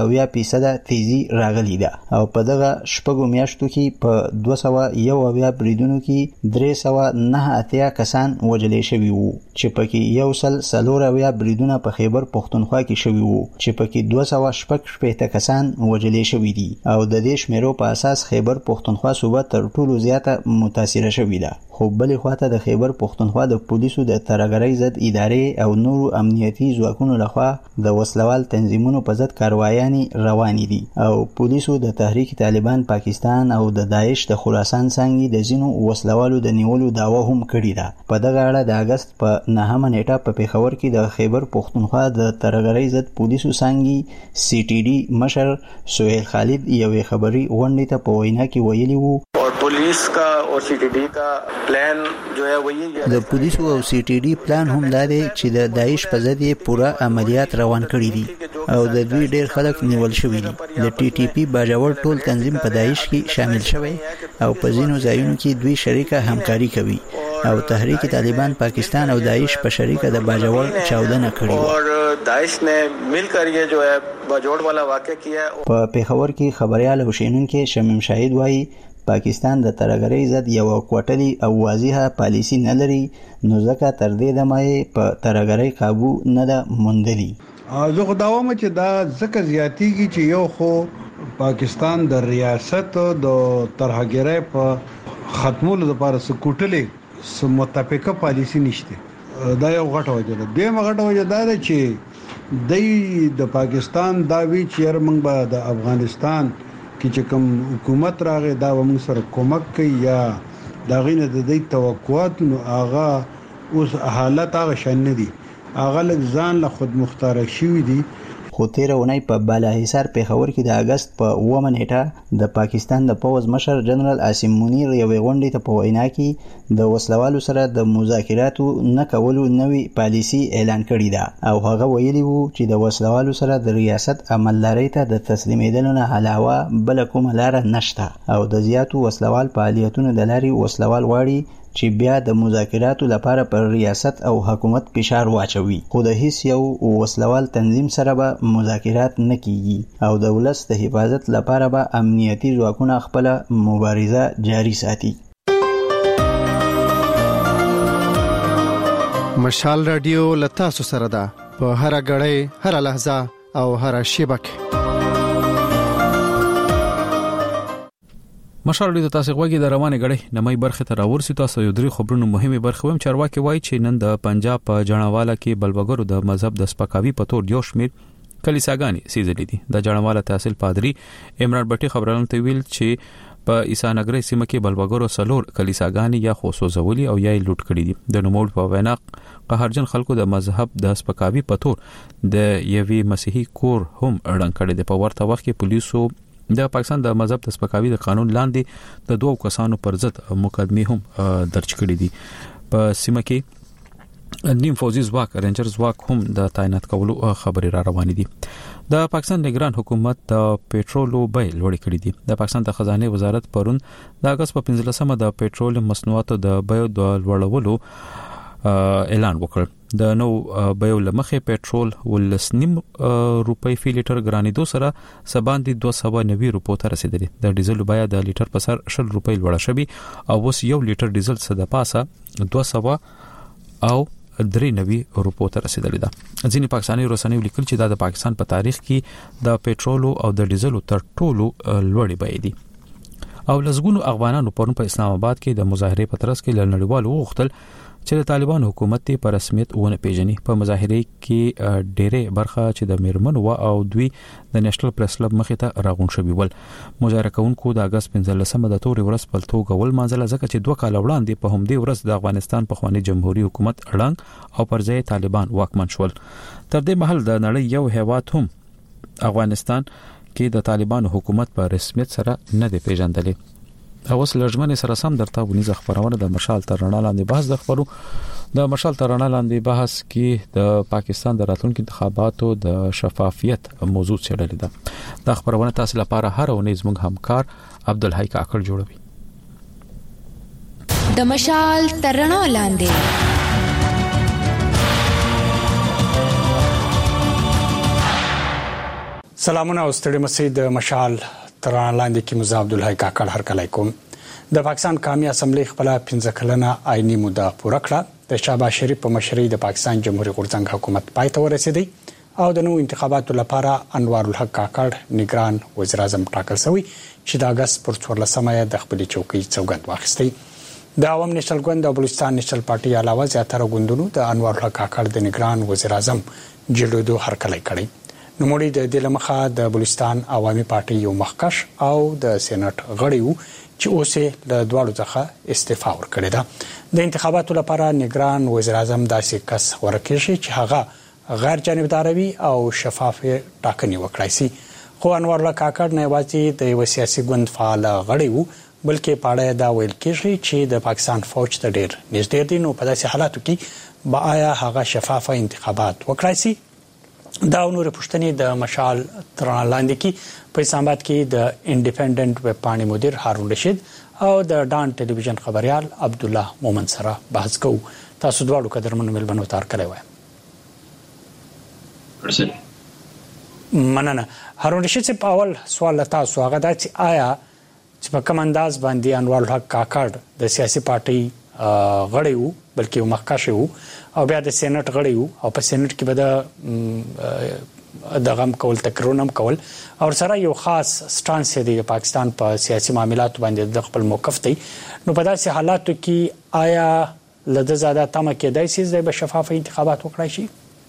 9% تیزی راغلی ده او په دغه شپږو میاشتو کې په 201 بریدونو کې 309 کسان وژل شوي وو چې پکې 140 بریدونه په خیبر پښتونخوا کې شوي وو چې پکې 216 کسان وژل شوي دي او د دې شمیرو په اساس خیبر پښتونخوا صوبه تر ټولو زیاته متاثره شوې ده. خو بلې خواته د خیبر پښتونخوا د پولیسو د ترهګرۍ ضد ادارې او نورو امنیتي ځواکونو لخوا د وسلوال تنظیمونو په ضد کاروایانې روانې دي او پولیسو د تحریک طالبان پاکستان او د داعش د خراسان څنګه د ځینو وسلوالو د نیولو دعوه هم کړې ده. په دغه اړه د اگست په 9 نیټه په پیښور کې د خیبر پښتونخوا د ترهګرۍ ضد پولیسو څنګه CTD مشر سهیل خالد یوې خبري غونډې ته په وینا کې ویلي وو पुलिस का और CTD का प्लान जो है वही د پولیسو او CTD پلان هم دا دی چې د داعش په ضد یې پوره عملیات روان کړي دي او د دوی ډیر خلک نیول شوي دي. د TTP باجوړ ټول تنظیم په داعش کې شامل شوی او په ځینو ځایونو کې دوی شریکه همکاري کوي او تحریک طالبان پاکستان او داعش په شریکه د باجوړ چاودنه کړې और दाइश ने मिलकर ये जो है बाजोड़ वाला वाक़या किया. په پیښور کې خبريال او شینونکو شمیم شاهد وایي پاکستان د ترهګرۍ ضد یو کوټلي او واضحه پالیسی نه لري نو ځکه تر دې دمه په ترهګرۍ قابو نه ده موندلي. زه خو دا وایم چې دا ځکه زیاتیږي چې یو خو پاکستان د ریاست د ترهګرۍ په ختمولو لپاره سکوټلې متفقه پالیسی نشته. دا یو غټه وجه ده. دیمه غټه وجه ده چې د پاکستان دا وی چې موږ به د افغانستان چې کوم حکومت راغی دا موږ سره کومک کوي یا دا غینه د دې توقعات نو هغه اوس حالت هغه شان نه دي هغه لږ ځان له خود مختار شوی دي. خو تیره اونۍ په بالاحصار پیښور کې د اگست په 9 نیټه د پاکستان د پوز مشر جنرال عاصم منیر یوې غونډې ته په وینا کې د وسلوالو سره د مذاکراتو نه کولو نوې پالیسی اعلان کړې ده او هغه ویلي وو چې د وسلوالو سره د ریاست عملدارۍ ته د تسلیمېدلو نه علاوه بل کومه لار نشته او د زیاتو وسلوال فعالیتونو د لاري وسلوال غواړي چې بیا د مذاکراتو لپاره پر ریاست او حکومت فشار واچوي خو د هیڅ یو وسلوال تنظیم سره به مذاکرات نه کیږي او د ولس د حفاظت لپاره به امنیتي ځواکونه خپل مبارزه جاري ساتي. مشال رادیو لتا سره ده په هر غړې هر لحظه او هر شیبه کې. مشال د تاسو غوږی د روانه غړې نمای برخه ته راورسي. تاسو یو درې خبرونه مهمه برخه ویم. چارواکي وایي چې نن د پنجاب په جنواله کې بلبګرو د مذهب د سپکاوي په تور یو شمیر کلیساګانی سیزلې دي. د جنواله تحصیل پادری عمران بټي خبرونه ته ویل چې په عیسانګرې سیمه کې بلبګرو سلور کلیساګانی یا خصوصولي او یا لوټ کړي دي. د نوموړ په وینا قهرجن خلکو د مذهب د سپکاوي په تور د یوي مسیحي کور هم اړن کړي دي. په ورته وخت کې پولیسو د پاکستان د مذهب د سپکاوي د قانون لاندې د دوه کسانو پر ضد مقدمه هم درج کړي دي. په سیمه کې نیم فوجي ځواک رینجر ځواک هم د تعینات کولو خبري را روانې دي. د پاکستان نگران حکومت د پېټرولو بیه لوړ کړي دي. د پاکستان د خزانه وزارت پرون د اگست په 15مه د پېټرول مصنوعاتو د بیو د لوړولو اعلان وکړ. د نو بیو لمخه پېټرول ولسنیم روپۍ فی لیټر ګرانېدو سره سباندې 290 روپو ته رسیدلی. د ډیزل بیه د لیټر په سر 60 روپۍ لوړه شوې او اوس یو لیټر ډیزل څخه د پاسه 200 او 93 روپو ته رسیدلی ده. ځینې پاکستاني رسنیو لیکل چې د پاکستان په تاریخ کې د پېټرول او د ډیزل تر ټولو لوړې بیې دي. او لزګونو افغانانو پرون په اسلام آباد کې د مظاهره په ترڅ کې لړنړیوالو وغوښتل چې د طالبان حکومت په رسمیت ونه پیژني. په مظاهره کې ډېرې برخه چې د میرمنو او دوی د نېشنل پریس کلب مخې ته راغون شوي ول. مظاهره کوونکو د اگست 15مه د تورې ورځ په توګه ول منځله ځکه چې 2 کال وړاندې په همدې ورځ د افغانستان په خواني جمهوریت حکومت اړنګ او پر ځای طالبان واکمن شول. تر دې مهال د نړۍ یو هیواد هم افغانستان کې د طالبان حکومت په رسمیت سره نه دی پیژندلی. اوس لړجمنې سره سم درته ونیزه خبرونه د مشال تر رڼا لاندې بحث د خبرو د مشال تر رڼا لاندې بحث کې د پاکستان د راتلونکو انتخاباتو د شفافیت موضوع چړلې ده. د خبرونه تاسو لپاره هر ونیز موږ همکار عبدالحی کاکړ جوړوي. د مشال تر رڼا لاندې سلامونه او ستړي مسي د مشال تران لاندې کې مزه عبدالحی کاکړ هر کله کوم. د پاکستان قومي اسمبلی خپل 15 کلنه آئینی موده پوره کړه. د شهباز شریف په مشرۍ د پاکستان جمهوریت غورځنګ حکومت پای ته ورسېدی او د نوو انتخاباتو لپاره انوار الحق کاکړ نگران وزیر اعظم ټاکل شوی چې د اگست پر 14مه د خپل چوکۍ سوګند واخیستی. د عوام نېشنل ګوند او بلوچستان نېشنل پارټي علاوه زیاتره ګوندونو د انوار الحق کاکړ د نگران وزیر اعظم جلودو هرکلی کړی. نوموړي د دې لمخه د بلوچستان عوامي پارټي یو مخکش او د سېنات غړي چې اوسه له دواړو څخه استعفا ورکړه ده. د انتخاباتو لپاره نگران وزیر اعظم داسې کس ورکړي چې هغه غیر جانبداروي او شفاف ټاکنې وکړي سي. خو انوار الله کاکړ نه واځي د یو سیاسي ګوند فعال غړي وو بلکې پاړه دا ویل کېږي چې د پاکستان فوج ته ډېر نږدې دي. نو په داسې حالاتو کې با آیا هغه شفاف انتخابات وکړي سي؟ دا نور پښتني د مشال تران لاندې کې په اسلام آباد کې د انډیپندنت ویب پاڼې مدیر هارون رشید او د ډان ټلویزیون خبريال عبد الله مومن سره بحث کوو. تاسو دواړو قدرمنو ملبنو تار کړی وای. مننه. هارون رشید په اول سوال تاسو هغه دا چې آیا چې په کوم انداز باندې انوار الحق کاکړ د سیاسي پارټي غړی وو بلکې یو مخکښ وو او بیا د سېنات غړی وو او په سېنات کې به د غم کول تکرارم کول او سره یو خاص سټانس دی پاکستان په سیاسي معاملاتو باندې د خپل موقف دی. نو په داسې حالاتو کې آیا لږ زیاده تمه کېدای شي چې به شفاف انتخابات وکړای شي؟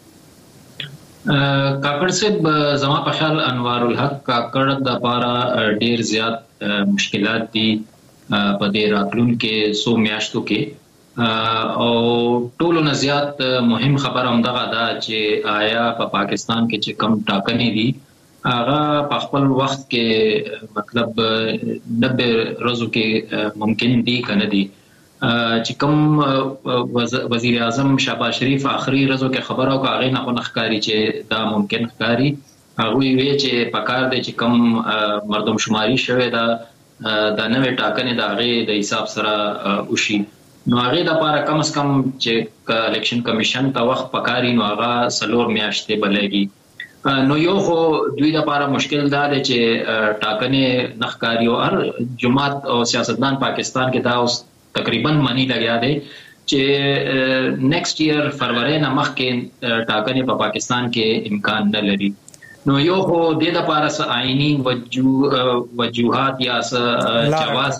کاکړ صاحب زما په خیال انوار الحق کاکړ د لپاره ډیر زیات مشکلات دي په دې راتلونکو سو میاشتو کې او ټولو نه زیات مهم خبر هم دغه ده چې آیا په پاکستان کې چې کم ټاکنې دي هغه په خپل وخت کې مطلب 90 ورځو کې ممکن دي کنه دي. چې کوم وزیر اعظم شهباز شریف اخري ورځو کې خبرو کو هغه نه ښکاری چې دا ممکن ښکاری هغه وی چې پکار دی چې کم مردم شماري شوه دا د نوې ټاکنې د هغه د حساب سره وشي. نو هغه د لپاره کم از کم چې الیکشن کمیشن ته وخت پکاري نو هغه سلور میاشتې بلېږي. نو یو خو دوی د لپاره مشکل دا دی چې ټاکنې نخکاری او هر جماعت او سیاستدان پاکستان کې دا اوس تقریبا مانی لګیا دی چې نیکسټ ایئر فروری نه مخکې ټاکنې په پاکستان کې امکان نه لري. نو یو خو د لپاره آئینی وجوهات یا جواز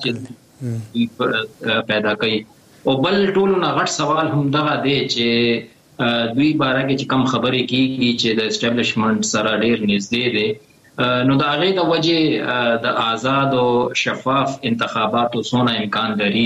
چې پیدا کوي او بل ټولو نه غټ سوال هم دغه دی چې دوی باره کې چې کم خبرې کیږي چې د اسټابلیشمنت سره ډیر نږدې دی نو د هغې د وجې د آزاد او شفاف انتخاباتو څونه امکان لري.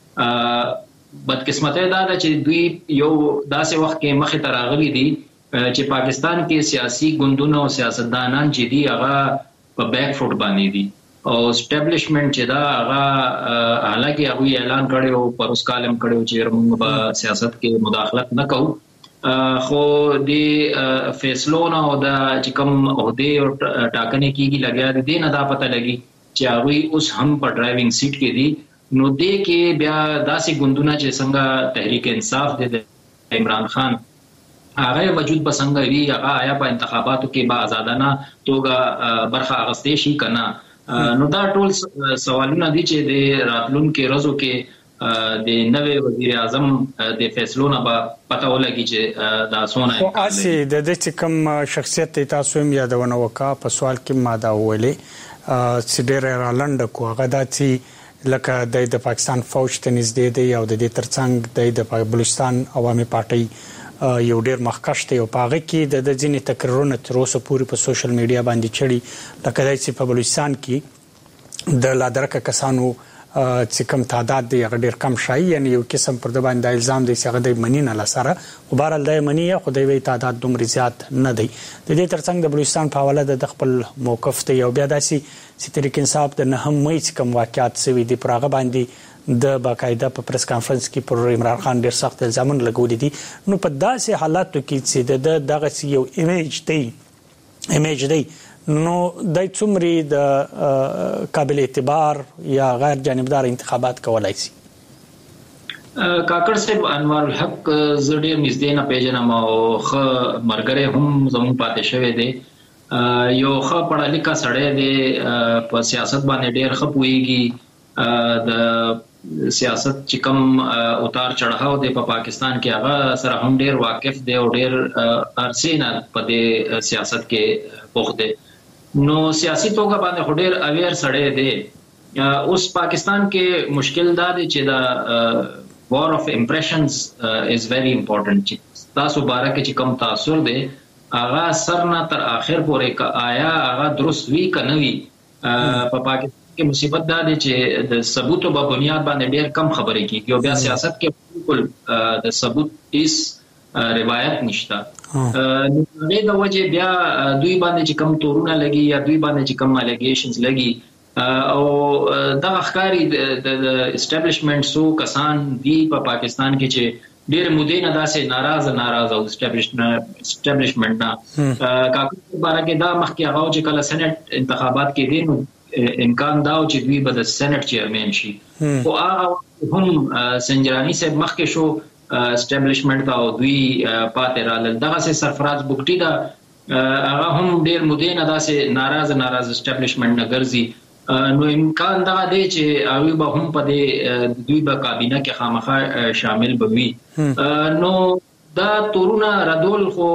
بدقسمتۍ دا ده چې دوی یو داسې وخت کې مخې ته راغلي دي چې پاکستان کې سیاسي ګوندونه او سیاستدانان چې دي هغه په بیک فوټ باندې دي او اسټابلیشمنت چې دا هغه حالانکه هغوی اعلان کړی او پر اوس کال هم کړی چې موږ به سیاست کې مداخلت نه کوو خو د فیصلونو او د چې کوم عہدې او ټاکنې کېږي لګیا دي نه دا پته لګي چې هغوی اوس هم په ډرایوینګ سیټ کې دي نو دې کې بیا داسې ګوندونه چې څنګه تحریک انصاف دی د عمران خان هغه وجود به څنګه وي هغه آیا په انتخاباتو کې به آزادانه توګه برخه اخیستې شي که نه نو دا ټول سوالونه دي چې د راتلونکو ورځو کې د نوې وزیر اعظم د فیصلو نه به پته ولګي چې دا څونه خو اسی د دې کوم شخصیت تاسو هم یادونه وکړه په سوال کې ما دا ویلې چې ډېر رالند کو هغه داتي لکه د پاکستان فوج ته نږدې دی او د دې ترڅنګ د بلوچستان عوامي پارټي یو ډېر مخکښ دی او په هغه کې د ځینې تقریرونه تر اوسه پورې په سوشل میډیا باندې چړي لکه دا چې په بلوچستان کې د لادرکه کسانو چې کم تعداد دی هغه ډیر کم شای یعنی یو قسم پر د باندې الزام دی چې هغه د منی نه لسره خو بهرال د منی خو د وی تعداد دومره زیات نه دی. د دې ترڅنګ د بلوچستان په حواله د خپل موقف ته یو بیا داسي چې تحریک انصاف د نه هم مې کم واقعیت سوي دی پرغه باندې د باقاعده په پریس کانفرنس کې پر عمران خان ډیر سخت الزامونه لګولې دي نو په داسې حالاتو کې چې دغه یو ایمیج دی نو د څومره د قابل اعتبار یا غیر جانبدار انتخابات کولای شي. کاکړ صاحب انوار الحق زړه نږدې نه پیژنم او خ مرګره هم زموږ پاتې شوی دی یو خ پړه لیکه سړی دی په سیاست باندې ډیر خ پويږي د سیاست چې کوم اتار چړهاو دی په پاکستان کې هغه سره هم ډیر واقف دی او ډیر ارسینه په دې سیاست کې پوخ دی نو سیاسي توګه باندې خډیر اویر سړی دی اوس پاکستان کې مشکل دا دی چې دا وار اف امپریشنز از ویری امپورټنٹ چې تاسو باره کې چې کم تاثر دی هغه سر نه تر اخر پورې آیا هغه درست وی کنه وی په پاکستان کې مصیبت دا دی چې د ثبوت په بنیاد باندې ډیر کم خبرې کیږي او بیا سیاست کې بالکل د ثبوت هیڅ روایت نشته نو د وجه بیا دوی باندې چې کم تورونه لګي یا دوی باندې چې کم الیګیشنز لګي او دا ښکاری د اسټابلیشمنت سو کسان دی په پاکستان کې چې ډیر مودې نه داسې ناراض او اسټابلیشمنت نه کاکو باره کې دا مخکې هغه چې کله سېنات انتخابات کې دي نو امکان دا چې دوی به د سېنات چیرمن شي او هغه هم سنجرانی صاحب مخکې شو اسټابلیشمنت او دوی پاتې رالل دغه سرفراز بوکټي دا هغه هم ډیر مودې نه داسې ناراض اسټابلیشمنت نه ګرځي نو امکان دا دی چې هغه به هم په دې دوی په کابینه کې خامخا شامل بوي نو دا تورونه ردول خو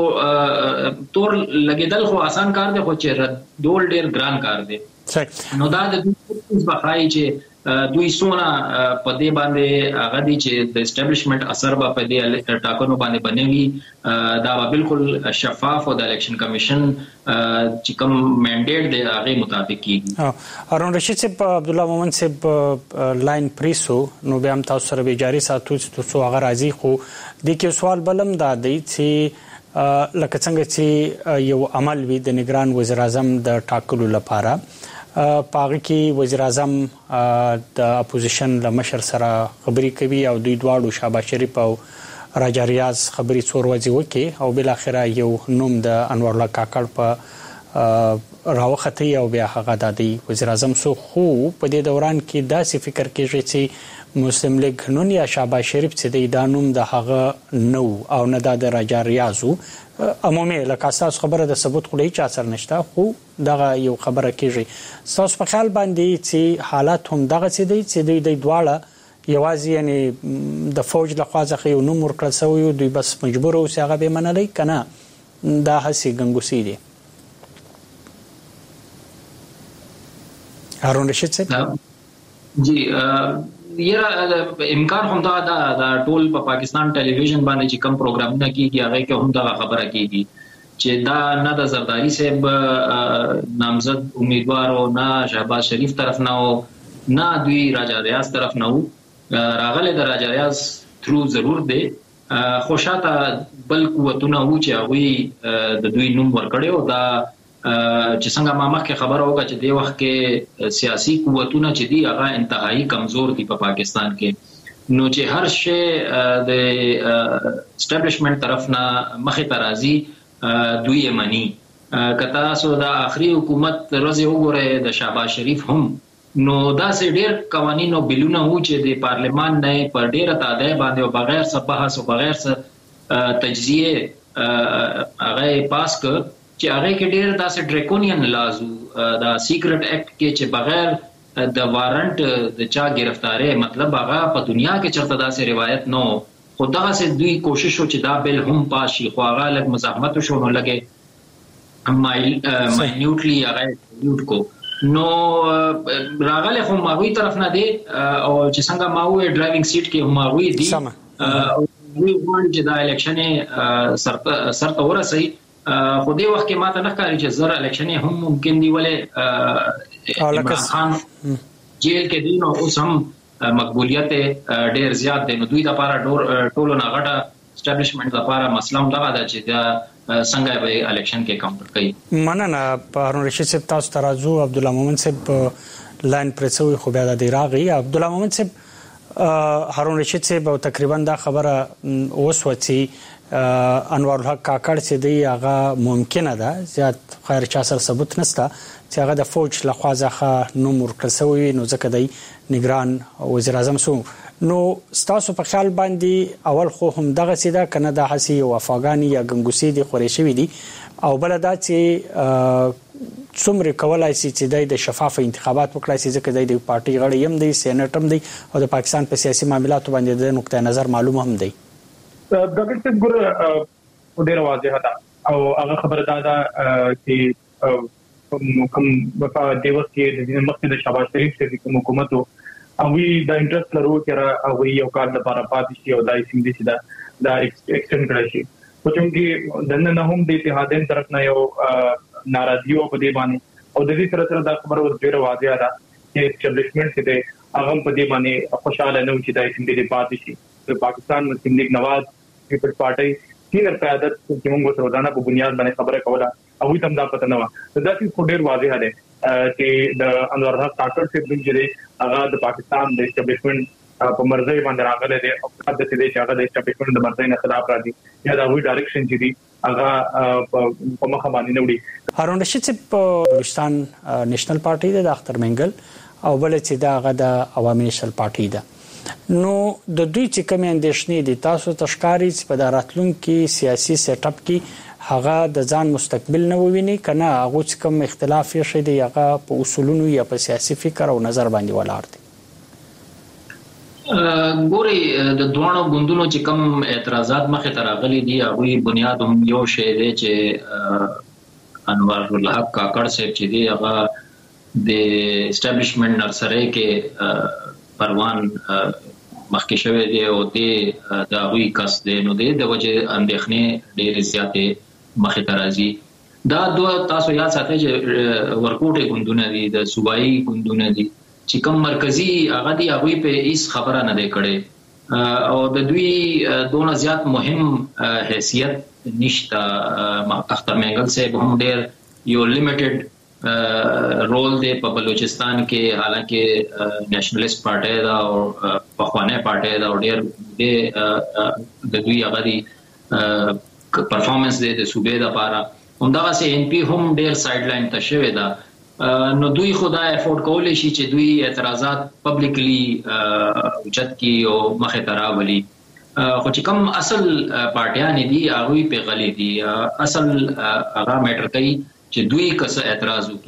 تور لګیدل خو آسان کار دی خو چې ردول ډیر ګران کار دی نو دا د دوی بخای چې دوی سونه په دې باندې هغه دي چې د اسټابلیشمنت اثر به په دې ټاکنو باندې بنوي دا به بالکل شفاف او د الیکشن کمیشن چې کوم منډیټ دی هغه مطابق کیږي. هارون رشید صاحب عبد الله مومن صاحب لاین پریسو نو به هم تاسو سره به جاری ساتو چې تاسو هغه راځي خو د کې سوال بلم دا دی چې لکه څنګه چې یو عمل وي د نگران وزیر اعظم د ټاکلو لپاره پاغه کې وزیر اعظم د اپوزیشن له مشر سره خبري کوي او دوی دواړو شهباز شریف او راجا ریاض خبري څور ورځې وکي او بل اخره یو نوم د انور الله کاکړ په راوخته او بیا هغه د وزیر اعظم سو خو په دې دوران کې داسې فکر کېږي چې مسلم لیگ نون یا شهباز شریف چې د نوم د هغه نو او نه د راجا ریاضو عمومي لکه اساس خبره د ثبوت خو هیڅ اثر نشته خو دغه یو خبره کېږي تاسو په خیال باندې چې حالات هم دغه څه دي چې د دواړه یوازې یعنی د فوج له خوا څخه یو نوم ورکړل شوی دوی بس مجبور اوسه هغه به منلای کنه دا هسي ګنګوسی دي. هارون رشید صاحب جی یره امکان هم دا ټول په پاکستان ټلویزیون باندې چې کوم پروګرامونه کیږي هغه کې هم دا خبره کیږي چې دا نه د زرداری صاحب نامزد امیدوار او نه شهباز شریف طرف نه او نه دوی راجا ریاض طرف نه راغله د راجا ریاض تھرو ضرور دی خوشاته بل قوتونه و چې هغه د دوی نوم ورکړیو دا چې څنګه ما مخکې خبره وکړه چې د وخت کې سیاسي قوتونه چې دی هغه انتهایی کمزور دي په پاکستان کې نو چې هر شی د اسټابلیشمنت طرف نه مخې ته راځي دوی مانی کتا سو دا آخري حکومت روزه وګوره د شهباز شریف هم نو دا سه ډیر قوانين او بلونه و چې د پارلمان نه پر ډیره تعداد باندې او بغیر څه بحث او بغیر څه تجزیه هغه پاس ک چې هغه کې ډیر داسې ډریکونین لازو دا سیکرټ اکټ کې چې بغیر د وارنټ د چا گرفتاره مطلب هغه په دنیا کې چرته داسې روایت نو خدای سه دوی کوشش و چې دا بل هم پاس شي خو هغه لګ مزاحمت شو نو لګي ماینیوټلی هغه یوټ کو نو راغله خو ماوی طرف نه دی او چې څنګه ماوی ډرایوینګ سیټ کې ماوی دی او وی وان چې دا الیکشن سرته ورسي خو دې وخت کې ماته نه ښکاري چې زر الیکشن هم ممکن دی ولې عمران خان جیل کې دی نو اوس هم مقبولیت ډیر زیات دی نو دوی د لپاره ټولو نه غټه اسټابلیشمنت لپاره مسله هم دا چې دا څنګه به الیکشن کې کاونټر کوي. مننه هارون رشید صاحب تاسو ترازو عبد الله مومن صاحب لاین پرڅوي خو بیا د راغي عبد الله مومن صاحب هارون رشید صاحب تقریبا دا خبره وسوځي انوار الحق کاکړ چې دی هغه ممکنه ده زیات خیر چا سره ثبوت نشته چې هغه د فوج له خوا ځخه نوم ورکړل شوی نو ځکه دی نگران وزیر اعظم سو نو ستاسو په خیال باندې اول خو هم دغه سیده کنه د حسی او افغاني یا ګنګوسی دي خوري شوی دي او بل دا چې څومره کولای شي چې د شفاف انتخابات وکړي چې ځکه د پارټي غړي هم دي سېنات هم دي او د پاکستان په سیاسي معاملاتو باندې د نقطه نظر معلومه هم دي. دغه څه ګوره ډیره واضحه ده او هغه خبره ده چې کوم په دیوس کې د مخکې د شهباز شریف چې کوم حکومت او وی د انټرست لرو چې هغه یو کار لپاره پاتې شي او دای سیم دي چې دا ایکسټند کړی شي خو چې دنه هم د اتحادین طرف نه یو ناراضي او په دې باندې او د دې سره دا خبره ډیره واضحه ده چې اسټابلیشمنت چې هغه په دې باندې خوشاله نه و چې دای سیم دي پاتې شي د پاکستان مسلم لیگ نواز پیپل پارټي سینر قیادت چې موږ روزانه په بنیاد باندې خبره کوله او تم دا پته نه و دا چې ډیر واضح ده چې د انوار الحق کاکړ چې د هغه د پاکستان د اسټابلیشمنت په مرزي باندې راغله دي او د دې چې هغه د اسټابلیشمنت د مرزي نه خلاف راځي یا دا وی ډایرکشن چې دی هغه په مخه باندې نه وړي. هارون رشید صاحب بلوچستان نېشنل پارټي د اختر منګل او بل چې دا هغه د عوامي نېشنل پارټي ده نو د دوی چې کوم اندېښنې دي تاسو تشکاري په راتلونکو سیاسي سیټ اپ کې هغه د ځان مستقبل نه وویني کنه هغه کوم اختلاف یې شي دی هغه په اصولونو یا په سیاسي فکر او نظر باندې ولاړ دي. ګوري د دوه غوندونو چې کوم اعتراضات مخه تراغلي دي هغه بنیاد هم یو شی دی چې انوار الحق کاکړ صاحب چې دی هغه د اسټابلیشمنت نرسری کې پروان مخکې شوی دی او د غوي کس دی نو د وجه اندېښنې ډېر زیاتې مخې ته راځي. دا دوه تاسو یاد ساتئ چې ورکوټي ګوندونه دي د صوبایي ګوندونه دي چې کوم مرکزی هغه دی هغه په هیڅ خبره نه دی کړې او د دوی دونه زیات مهم حیثیت نشته. اختر منګل صاحب هم ډېر یو لیمیټډ رول دی په بلوچستان کې حالانکه نېشنلست پارټي دا او پخوانه پارټي دا ډېر د دوی هغه دی پرفارمنس دی د صوبې لپاره همدغه سي ان پی هم ډېر سایډ لاین ته شوی دا نو دوی خدای افورد کولای شي چې دوی اعتراضات پبلکلی اوچت کی او مخه تراولي خو چې کوم اصل پارټیان دي هغه په غلي دي اصل هغه میټر کوي چې دوی کس اعتراض وکي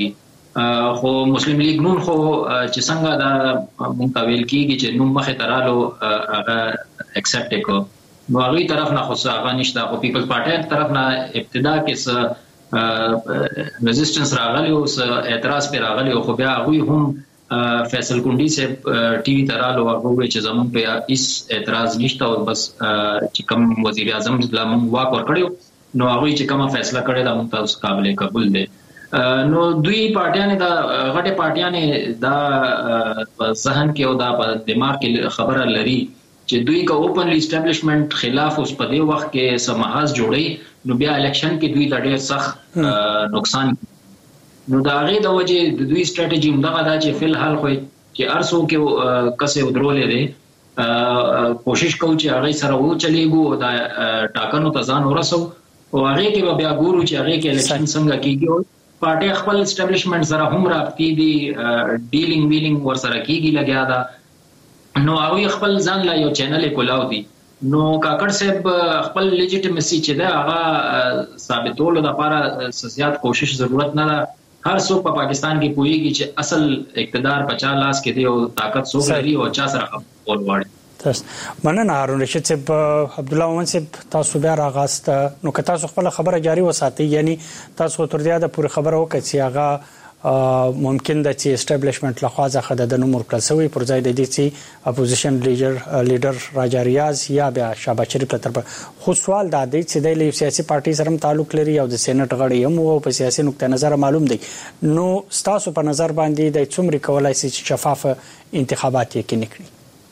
خو مسلم لیگ نون خو چې څنګه دا متویل کیږي چې نو مخه ترالو هغه اکسپټ کو نو هغه طرف نه خو هغه نشته خو پیپلز پارټي طرف نه ابتدا کې ریزिस्टेंस راغلی او اعتراض پر راغلی خو بیا هغه هم فیصل کونډي سے ټي وي ترالو هغه چې زمون په اس اعتراض نشته او بس چې کوم وزیر اعظم لامون واک ور کړو نو هغه چې کومه فیصله کړې ده مونږ تاسو قابل قبول دي نو دوی پارټیانه دا غټه پارټیانه دا ذهن کې او دا په دماغ کې خبره لري چې دوی کا اوپنلی اسټابلیشمنت خلاف اوس په دې وخت کې سماحاز جوړي نو بیا الیکشن کې دوی د ډېر سخت نقصان نو دا غي د وجه د دوی ستراتیژي مدغه دا چې فل حال خو چې ارسو کې کسه ودرولې دي کوشش کوو چې هغه سره و چلیږو دا ټاکنو تزان ورسو او هغه کې بیا ګورو چې هغه کې الیکشن څنګه کیږي پارټي خپل اسټابلیشمنت سره هم راپتی دي ډیلینګ ویلینګ ور سره کیږي لګیا دا نو هغه خپل ځان لا یو چینل کولاو دي نو کاکړ صاحب خپل لیجیټیمسي چې دا هغه ثابتولو لپاره سیاست کوشش ضرورت نه ده هر څوک په پاکستان کې پوهیږي چې اصل اقتدار 50 لاس کې دی او طاقت څوک لري او چا سره خپل وړي تاسو مننه هارون رشید صاحب عبد الله مومن صاحب تاسو بیا راغاست نو که تاسو خپل خبره جاری وساتئ یعنی تاسو تر دې د پوره خبره وکړئ چې هغه ممکن ده چې اسټابلیشمنت لخوا ځخه د نومور کلسوي پر ځای د دې چې اپوزیشن لیډر راجا ریاض یا بیا شهباز شریف تر خو سوال دا دی چې د سیاسي پارټي سره تعلق لري او د سېنات غړي هم او په سیاسي نقطه نظر معلوم دی نو تاسو په نظر باندې د څومره کولای شي چې شفاف انتخابات یقیني کړي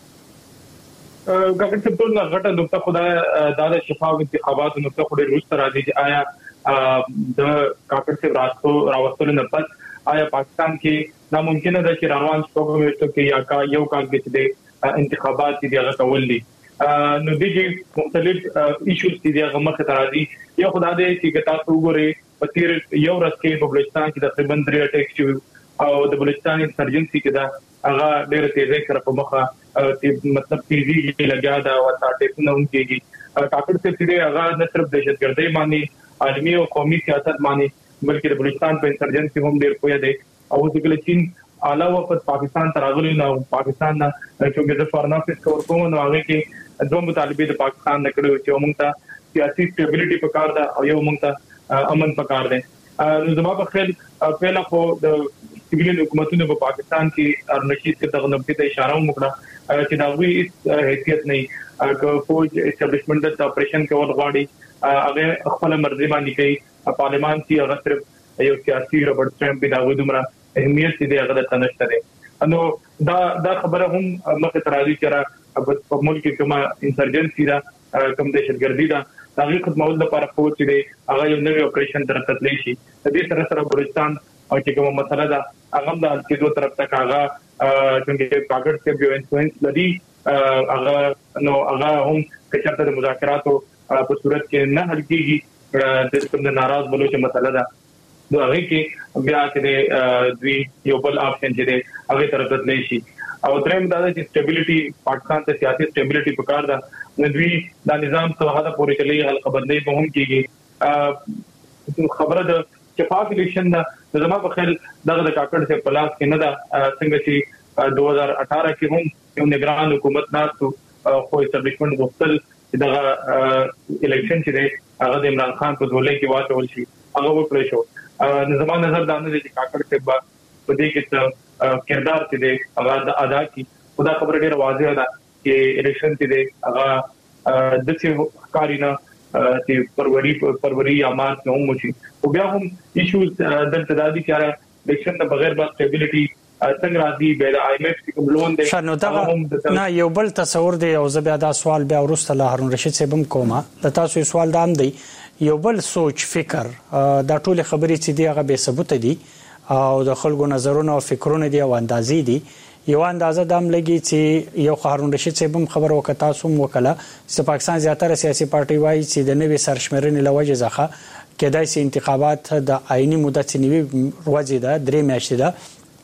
ګټه څه ټول غټه نقطه خدای د شفاف انتخابات نقطه خو ډېر روز تر راځي چې آیا د کاکړ سے راوستل نه پات آیا پاکستان کې ناممکن ده چې روان شپږ کې یا کا یو کال کې د انتخابات دي هغه کول دي نو د دې مختلف ایشوز دي هغه مخ ته راځي یو خدای دې چې تاسو وګورئ په تیر یو ورځ کې په بلوچستان کې د تقریبا 3 اٹیک شو او د بلوچستان انسرجنسي کې دا هغه ډېر تیزه سره په مخه مطلب تیزی لګیا دا او تاسو نه ونکیږي کاکړ سے دې هغه نه صرف دهشتګردي باندې عالمي او قومي سیاست باندې بلکې د بلوچستان په انسرجنسي هم ډېر کوی دی او د چین علاوه په پاکستان تراغلی نو پاکستان نه چې د فارنافس کور کوم نو هغه کې دوه مطالبه د پاکستان نه کړو چې موږ ته سیاسي سټیبিলিټي پکار ده او یو موږ ته امن پکار ده نو زما په خیال پهلا خو د سیویل حکومتونو په پاکستان کې ارنشید کې دغه نبض ته اشاره وکړه چې دا وی حیثیت نه فوج اسټابلیشمنت د اپریشن کول غواړي هغه خپل مرزي باندې کوي پارلیمان کې هغه صرف یو سیاسي رابرټ ټرمپ دا وې دومره اهمیت دې هغه د تنشته ده نو دا خبره هم مخه ترازی چره په ملک کې کومه انسرجنسي دا کوم دهشتګردي دا هغه خدمات لپاره فوج دې هغه یو نوې اپریشن ترتب لشي د دې سره بلوچستان او چې کومه مسله ده هغه د کېدو طرف ته هغه څنګه کاګړ کې یو انفلوئنس لري هغه نو هغه هم کچته د مذاکراتو په صورت کې نه حل کیږي د کوم ناراض بلوچ مسله ده نو هغه کې بیا چې دوی یو بل اپشن چې هغه طرف ته لشي او دریم دا چې سټیبিলিټي پاکستان ته سیاسي سټیبিলিټي پکار ده نو دوی دا نظام څه هغه پورې چلی حل خبر نه به هم کیږي خبره د شفاف الیکشن دا زما په خیال دغه د کاکړ سے پلاس کې نه دا څنګه چې 2018 کې هم یو نگران حکومت ناسو خو اسټابلیشمنت وختل دغه الیکشن چې هغه د عمران خان په ډولۍ کې واچول شي هغه وکړي شو زما نظر دا نه دي چې کاکړ سے په دې کې کردار چې هغه ادا کی خدا خبره ډیره واضح ده چې الیکشن چې هغه د څه کارینا چې فروری یا مارچ کې هم وشي او بیا هم ایشوز د تدادي چې الیکشن د بغیر با سټیبিলিټي څنګه راځي به د آی ایم ایف کوم لون دی شنو دا نه یو بل تصور دی او زه بیا دا سوال بیا ورسته له هارون رشید صاحب کومه د تاسو سوال دام دی یو بل سوچ فکر دا ټول خبرې چې دی هغه به ثبوت دي او د خلکو نظرونه او فکرونه دی او اندازې دي یو اندازه دام لګي چې یو هارون رشید صاحب خبر وکړه تاسو وکړه چې پاکستان زیاتره سیاسي پارټي وایي چې د نوې سرشمېرنې لوجه ځخه کېدای شي انتخابات د آئینی مدت نوې ورځې ده 3 میاشتې ده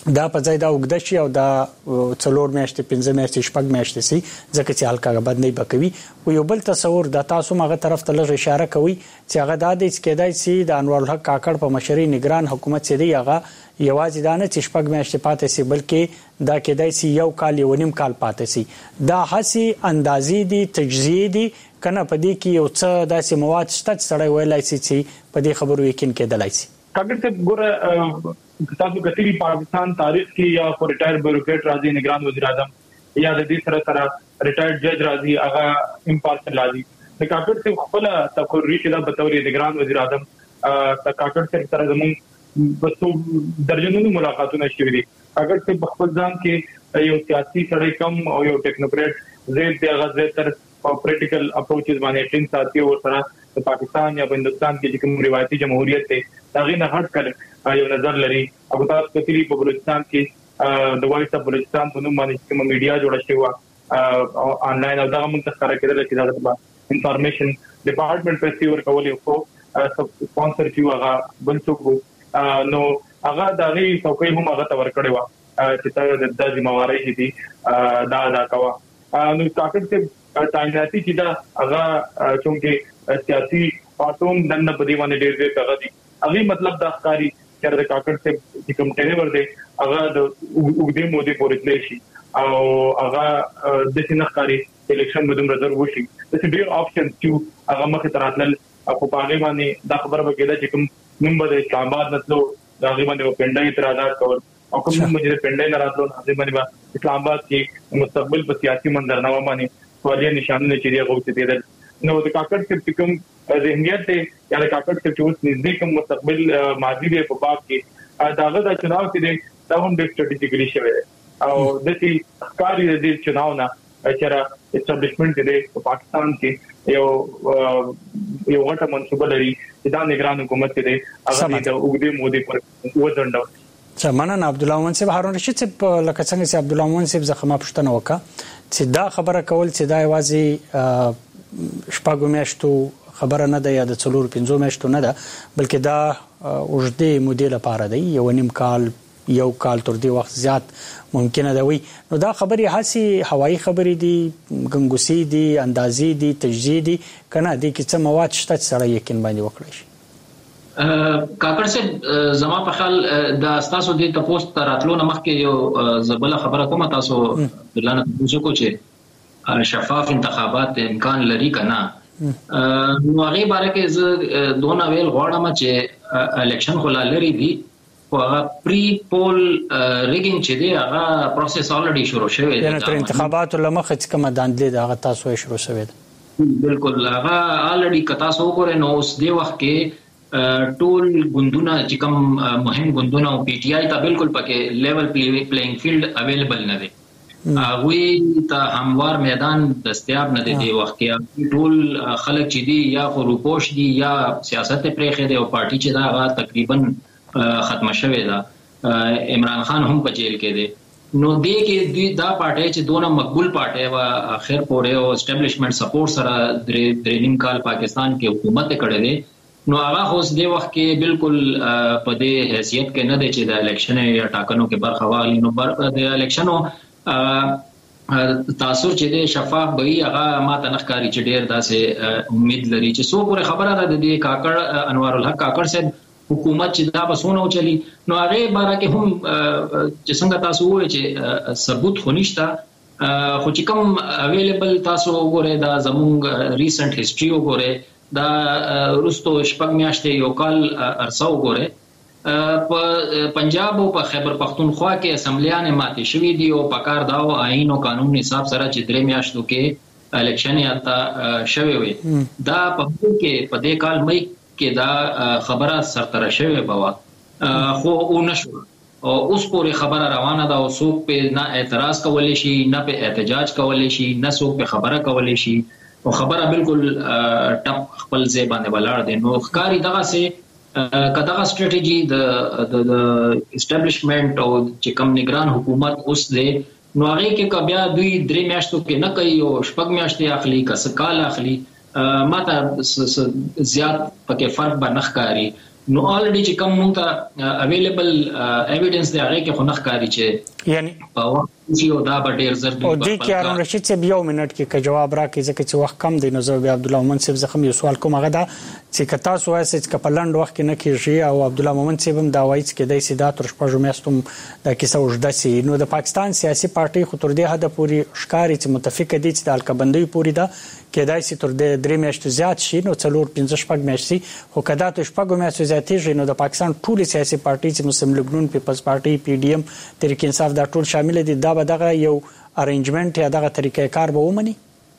دا په ځای دا وګد شي او دا 4 میاشتې 5 میاشتې 6 میاشتې سي ځکه چې حالکا بعد نه بکوي او یو بل تصور د تاسو مغه طرف ته لږ اشاره کوي چې هغه د دې کېدای سي د انوار الحق کاکړ په مشرۍ نگران حکومت سي دی هغه یوازې دا نه چې 6 میاشتې پاتې سي بلکې دا کېدای سي یو کال یو نیم کال پاتې سي دا هسي اندازې دي تجزیه دي کنه په دې کې یو څه داسې مواد شته چې سړی ویلای سي چې په دې خبرو یقین کېدلای سي کاکړ ته ګوره تاسو کتلی پاکستان تاریخ کې یا فور ریټایر بیوروکریټ راځي نگران وزیر اعظم یا د دې سره ریټایر جج راځي هغه امپارشل راځي د کاکړ ته خپل تقرری کې دا بتوري نگران وزیر اعظم د کاکړ سره زموږ بسو درجنونو ملاقاتونه شوي دي اگر څه خپل ځان کې یو سیاسي سړی کم او یو ټیکنوکریټ زید دی هغه تر پریکټیکل اپروچز باندې ټین ساتي او سره د پاکستان یا هندستان کې کوم روایتي جمهوریت ته داغه نه هټ کړ یو نظر لري او تاسو کتلی په بلوچستان کې د وایس اف بلوچستان په نوم باندې کوم میډیا جوړه شوی و او انلاین او دا موږ ته ښکارا کېدل چې دا د انفارمیشن ډپارټمنټ په سیور کولې خو سپانسر کیو هغه بنڅو نو هغه د غي څوکۍ هم هغه تور کړی و چې تا د ذمہواری دي دا کوا نو کاکړ ته تعیناتي چې دا هغه چې سیاسي پاتوم دنه په دی باندې ډېر څه غدي اغه مطلب دا ښکاری چې د کاکړ ته کوم ټریور دی هغه د وګړي مودي پورې شي او هغه د سینخاري الیکشن مدوم رزرو وشي د ډیر اپشن چې هغه مخه تراتل او په هغه باندې دا خبره وکړه چې کوم نوم د اسلام آباد مطلب دا هغه باندې پندای اعتراضات کول او کوم مجرد پندای نه راتلو هغه باندې اسلام آباد کې مستقبل په سیاسي منظرنامه باندې سواليه نشانه چې دی غوښتي دي نو د کاکړ څخه کوم ذهنیت ته یا د کاکړ څخه چې اوس نږدې کوم مستقبل ماضي دی په باب کې داغه د چناو کې دی دا هم د سټریټیکلی شوی او د دې ښکاری د چناو نه چې اسټابلیشمنت دی په پاکستان کې یو غټه منصوبه لري چې دا نگران حکومت دی هغه د وګړي مودي پر وځنډو چمنن عبد الله مومن صاحب هارون رشید صاحب لکه څنګه چې عبد الله مومن صاحب زخمه پښتنه وکړه چې دا خبره کول چې دا یوازې شپږ میاشتو خبره نه ده یا د 4-5 میاشتو نه ده بلکې دا اوږدې مودې لپاره دی یو نیم کال یو کال تر دې وخت زیات ممکنه ده وي نو دا خبري هاسي هوایی خبري دي ګنګوسي دي اندازې دي تجزیه دي کنه دي کې څه مواد شته چې سره یقین باندې وکړي شي کاکړ صاحب زما په خیال د تاسو د تاسو تراتلو نه مخکې یو زبله خبره کومه تاسو بلانه تاسو کو چې شفاف انتخابات امکان لري کنه نو هغه باره کې زه دونه ویل غواړم چې الیکشن خو لري دي خو هغه پری پول ریګینګ چې دی هغه پروسس الریډي شروع شوی دی تر انتخاباتو لمخه چې کوم داندلې هغه تاسو یې شروع شوی دی بالکل هغه الریډي کتا سو ګورې نو اوس دی وخت کې ټول ګوندونه چې کوم مهم ګوندونه او پی ټی آی ته بالکل پکې لیول پلیینګ فیلډ اویلیبل نه دی هغه ته هموار میدان دستیاب نه دی وخت کې ټول خلک چې دی یا خروپوش دي یا سیاست پرېخې دی او پارټي چې دا تقریبا ختم شوه دا عمران خان هم په جیل کې دی نو دی کې دا پارټي چې دونه مقبول پارټي وا اخر پورې او اسټابلیشمنت سپورټ سره درېنیم کال پاکستان کې حکومت کړې دی نو هغه اوس دی وخت کې بالکل په دې حیثیت کې نه دی چې د الیکشن یا ټاکنو کې برخه واخلي نو د الیکشنو تاثیر چې د شفاف وي هغه ماته نخکاری چې ډیر داسې امید لري چې سو پورې خبره ده د کاکړ انوار الحق کاکړ صاحب حکومت چې دا بسونه چلی نو هغه باره کې هم چې څنګه تاسو وایي چې ثبوت خو نشته خو چې کوم اویلیبل تاسو وګورئ دا زموږ ریسنت هیستوري وګورئ دا روستو شپږ میاشتې یو کال ارسو وګورئ په پنجاب او په خیبر پختونخوا کې اسمبلیانه ماتې شوې دي او په کار داو آئین او قانون حساب سره چې درې میاشتو کې الیکشن یاته شوی وي دا په کې په دې کال مې کې دا خبره سرتره شوی بوا خو ونشو او اوس پورې خبره روانه ده او څوک په نه اعتراض کولای شي نه په احتجاج کولای شي نه څوک په خبره کولای شي او خبره بالکل ټپ خپل ځای باندې ولاړ دي نو ښکاری دغه سه کداغه سټریټیجی د اسټابلیشمنت او چې کوم نگران حکومت اوس دی نو هغه کې بیا دوی درې میاشتو کې نه کوي او شپږ میاشتې اخلي کس کال اخلي ماته زیات پکې فرق به نخکاری نو الریډي چې کوم مونږ ته اویلیبل ایویډنس دی هغه کې خنخ کاری چې یعنی په وخت چې دا به ډیر زر او دې کې هارون رشید صاحب یو منټ کې جواب راکړي ځکه چې وخت کم دی نو زه عبد الله مومن صاحب زخم یو سوال کوم هغه دا چې کتا سو وایي چې کپلند وخت کې نه کېږي او عبد الله مومن صاحب هم دا وایي چې دای سي دا تر شپږ میاشتو د کیسه وجده سي نو د پاکستان سیاسي پارټي خو تر دې حد پوري ښکاری چې متفق دي چې د الکبندۍ پوري دا کېدای سي تر دې 3 میاشتو زیات شي نو 4-5 میاشتې خو کدا ته شپږ میاشتې زیاتې نو د پاکستان ټول سیاسي پارټي چې مسلم لیګ پیپلز پارټي پی ډی ایم تحریک انصاف دا ټول شامل دي دا به دغه یو ارینجمنت یا دغه طریقې کار به ومني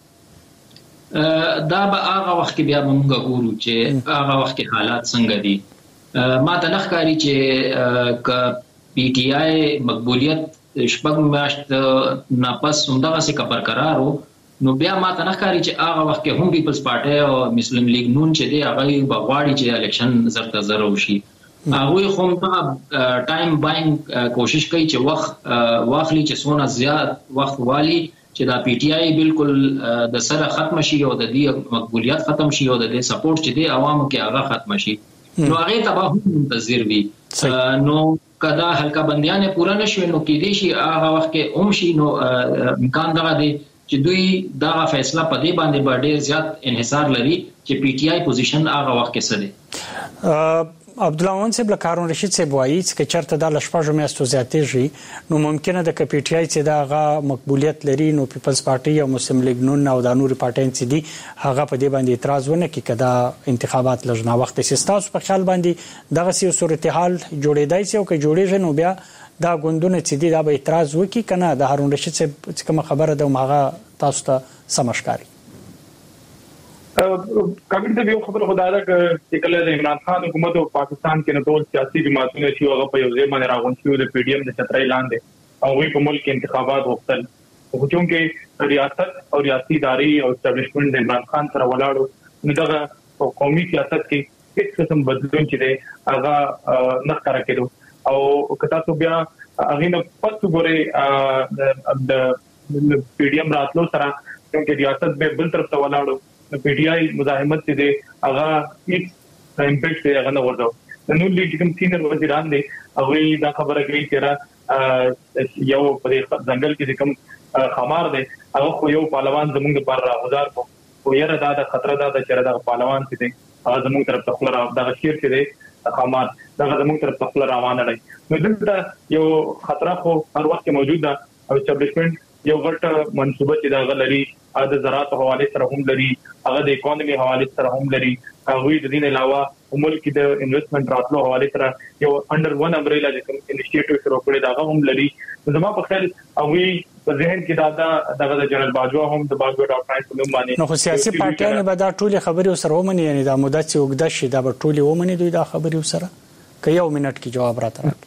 دا به هغه وخت کې بیا موږ ګورو چې هغه وخت کې حالات څنګه دي ما ته نخکاری چې ک پی ټی آی مقبولیت شپږ میاشت نه پس همدغه څه برقرارو نو بیا ما ته نخکاری چې هغه وخت کې هم پیپلز پارټي او مسلم لیګ نون چې دی هغه بغواړي چې الیکشن زرته زر وشي هغه خو هم ټایم باینګ کوشش کوي چې وخت واخلي چې څونه زیات وخت والی چې دا پی ټی آی بالکل د سره ختم شي او د دې مقبولیت ختم شي او د دې سپورټ چې دی عوامو کې هغه ختم شي نو هغه تباہ منتظر وي نو کدا هلکا بندیان پورا نشوي نو کې دي شي هغه وخت کې هم شي نو امکان دغه دی چې دوی دا فیصله په دې باندې باندې زیات انحصار لري چې پی ټی آی پوزیشن هغه وخت کې سده عبد الله مومن صاحب هارون رشید صاحب وایي چې چرته د لشپږو میاشتو زیاتې شي نو ممکنه د پی ټی آی چې دا مقبولیت لري نو پیپلز پارټي او مسلم لیګ نون او د نور پارټین چې دي هغه په دې باندې اعتراض ونه کوي کدا انتخابات لږ وخت سیستاس په خیال باندې دغه سیو صورتحال جوړېدای شي او کې جوړېږي نو بیا دا غوندونه چې دي دا به اعتراض وکړي کنه د هارون رشید صاحب چې کوم خبره ده هغه تاسو ته سمشکاري کابل ته یو خبر خدای چې کله د عمران خان حکومت او پاکستان کې نو ټول سیاسي جماعتونه چې هغه په یو ځای باندې راغون شو د پی ډی ایم د چترای لاندې او وی په ملک انتخابات وختل خو چې ریاست او ریاستي ادارې او اسټابلیشمنت د عمران خان سره ولاړو نو دغه قومي سیاست کې هیڅ قسم بدلون چې دی هغه نه ښکارا کېدو او کتا ته بیا هغه نه پاتو ګوري د پی ډی ایم راتلو سره چې ریاست به بل طرف ته ولاړو پی ډی آی مزاحمت دي هغه هیڅ امپیکټ دی هغه نه ورته نو لیګ کوم سینر وزیران دي هغه دا خبره کوي چې یو په ځنګل کې کوم خمار دی هغه خو یو پهلوان زموږ لپاره راغزار کو خو یره دا د خطر دا چې دا پهلوان چې دی هغه زموږ طرف ته خلر دا شیر چې دی خمار دا زموږ طرف ته خلر روانه دی نو دلته یو خطر خو هر وخت موجود ده او اسټابلیشمنت یو غټ منصوبه چې دا غلري د زراعت حواله سره هم لري هغه د اکانومي حواله سره هم لري هغه د دین علاوه ملک د انویسټمنټ راتلو حواله سره یو انډر ون امبریلا د انیشیټیو شروع کړی دا هم لري زما په خیال هغه په ذهن کې دا د جنرال باجوا هم د باجوا ډاکټر په نوم باندې نو سیاسي پارټیانو به دا ټول خبرې سره ومني یعنی دا مدت چې وګدا شي دا به ټول ومني دوی دا خبرې سره که یو منټ کې جواب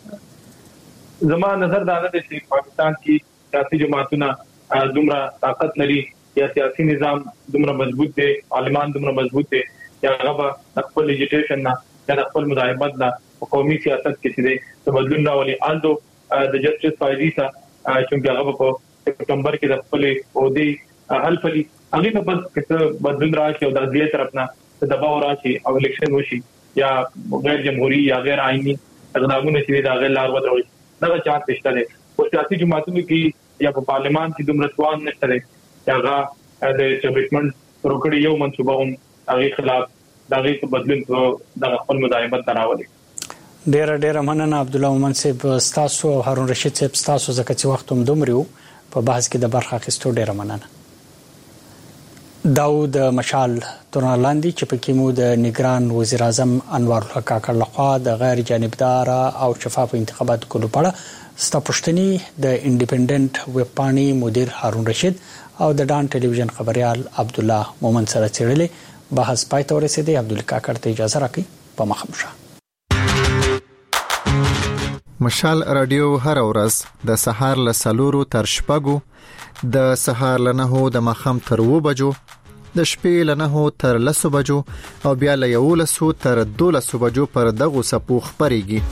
راته زما نظر دا ده چې پاکستان کې سیاسي جماعتونه دومره طاقت لري یا سیاسي نظام دومره مضبوط دی عالمان دومره مضبوط دي یا هغه خپل لیجیټیشن نه یا خپل مزاحمت نه قومي سیاست کې چې دی تبدل راولي اندو د جسټس فایزیسا چې هغه په سپتمبر کې د خپل عہدی حل پلي هغه نه بس کڅ بدلون راشي او د دې طرف نه دباو راشي او الیکشن وشي یا غیر جمهوریت یا غیر آئینی اقدامونه چې دا غیر لار ودرول دا چانس پېشته دي او سیاسي جماعتونو کې یا په پارلمان کې دومره توان نشته دی هغه د اسټابلیشمنت روکړی یو منصوبه هم هغه خلاف دغه بدلون د خپل مداهمت راولي ډېر مننه عبد الله مومن صاحب تاسو او هارون رشید صاحب تاسو زکه چې وخت هم دومره په بحث کې د برخه اخیستو ډېر مننه داود مشال تورنالاندي چې پکې مو د نگران وزیر اعظم انوار الحق کاکړ لخوا د غیر جانبدار او شفاف انتخابات کولو په اړه ستپښتني د انډیپندنت ویب پاڼې مدیر هارون رشید او د ډان ټلویزیون خبريال عبد الله مومن سره چیرلې بحث پای ته ورسېدی عبد الله کاکړ ته اجازه راکړي په مخمشه مشال رادیو هر ورځ د سهار له 4 تر 6 د سهار له 9 د مخم تر 2 بجو د شپې له 9 تر 10 بجو او بیا له 11 تر 12 بجو پر دغه سپو خبريږي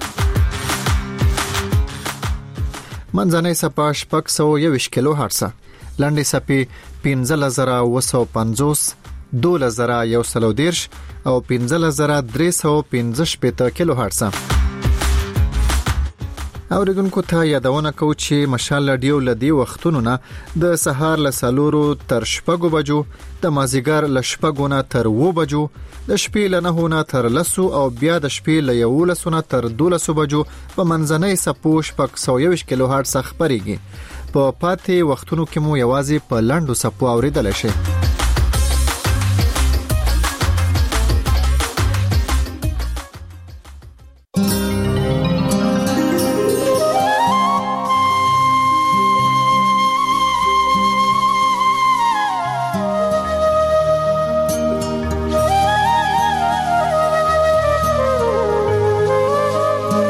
منځنۍ سپا شپږ 121 کیلو هرتز لاندې سپي 15950 12130 او 15315 کیلو هرتز. اوریدونکو ته یادونه کو چې مشال رادیو لدی وختونو نه د سهار له 4 تر 6 بجو، د مازیګر له 6 نه تر 9 بجو، د شپې له 9 نه تر 10 او بیا د شپې له 11 نه تر 12 بجو په منځنۍ سپوش پک 120 کیلو هرتز خبريږي. په پاتې وختونو کې مو یوازې په لاندو سپو اوریدل شي.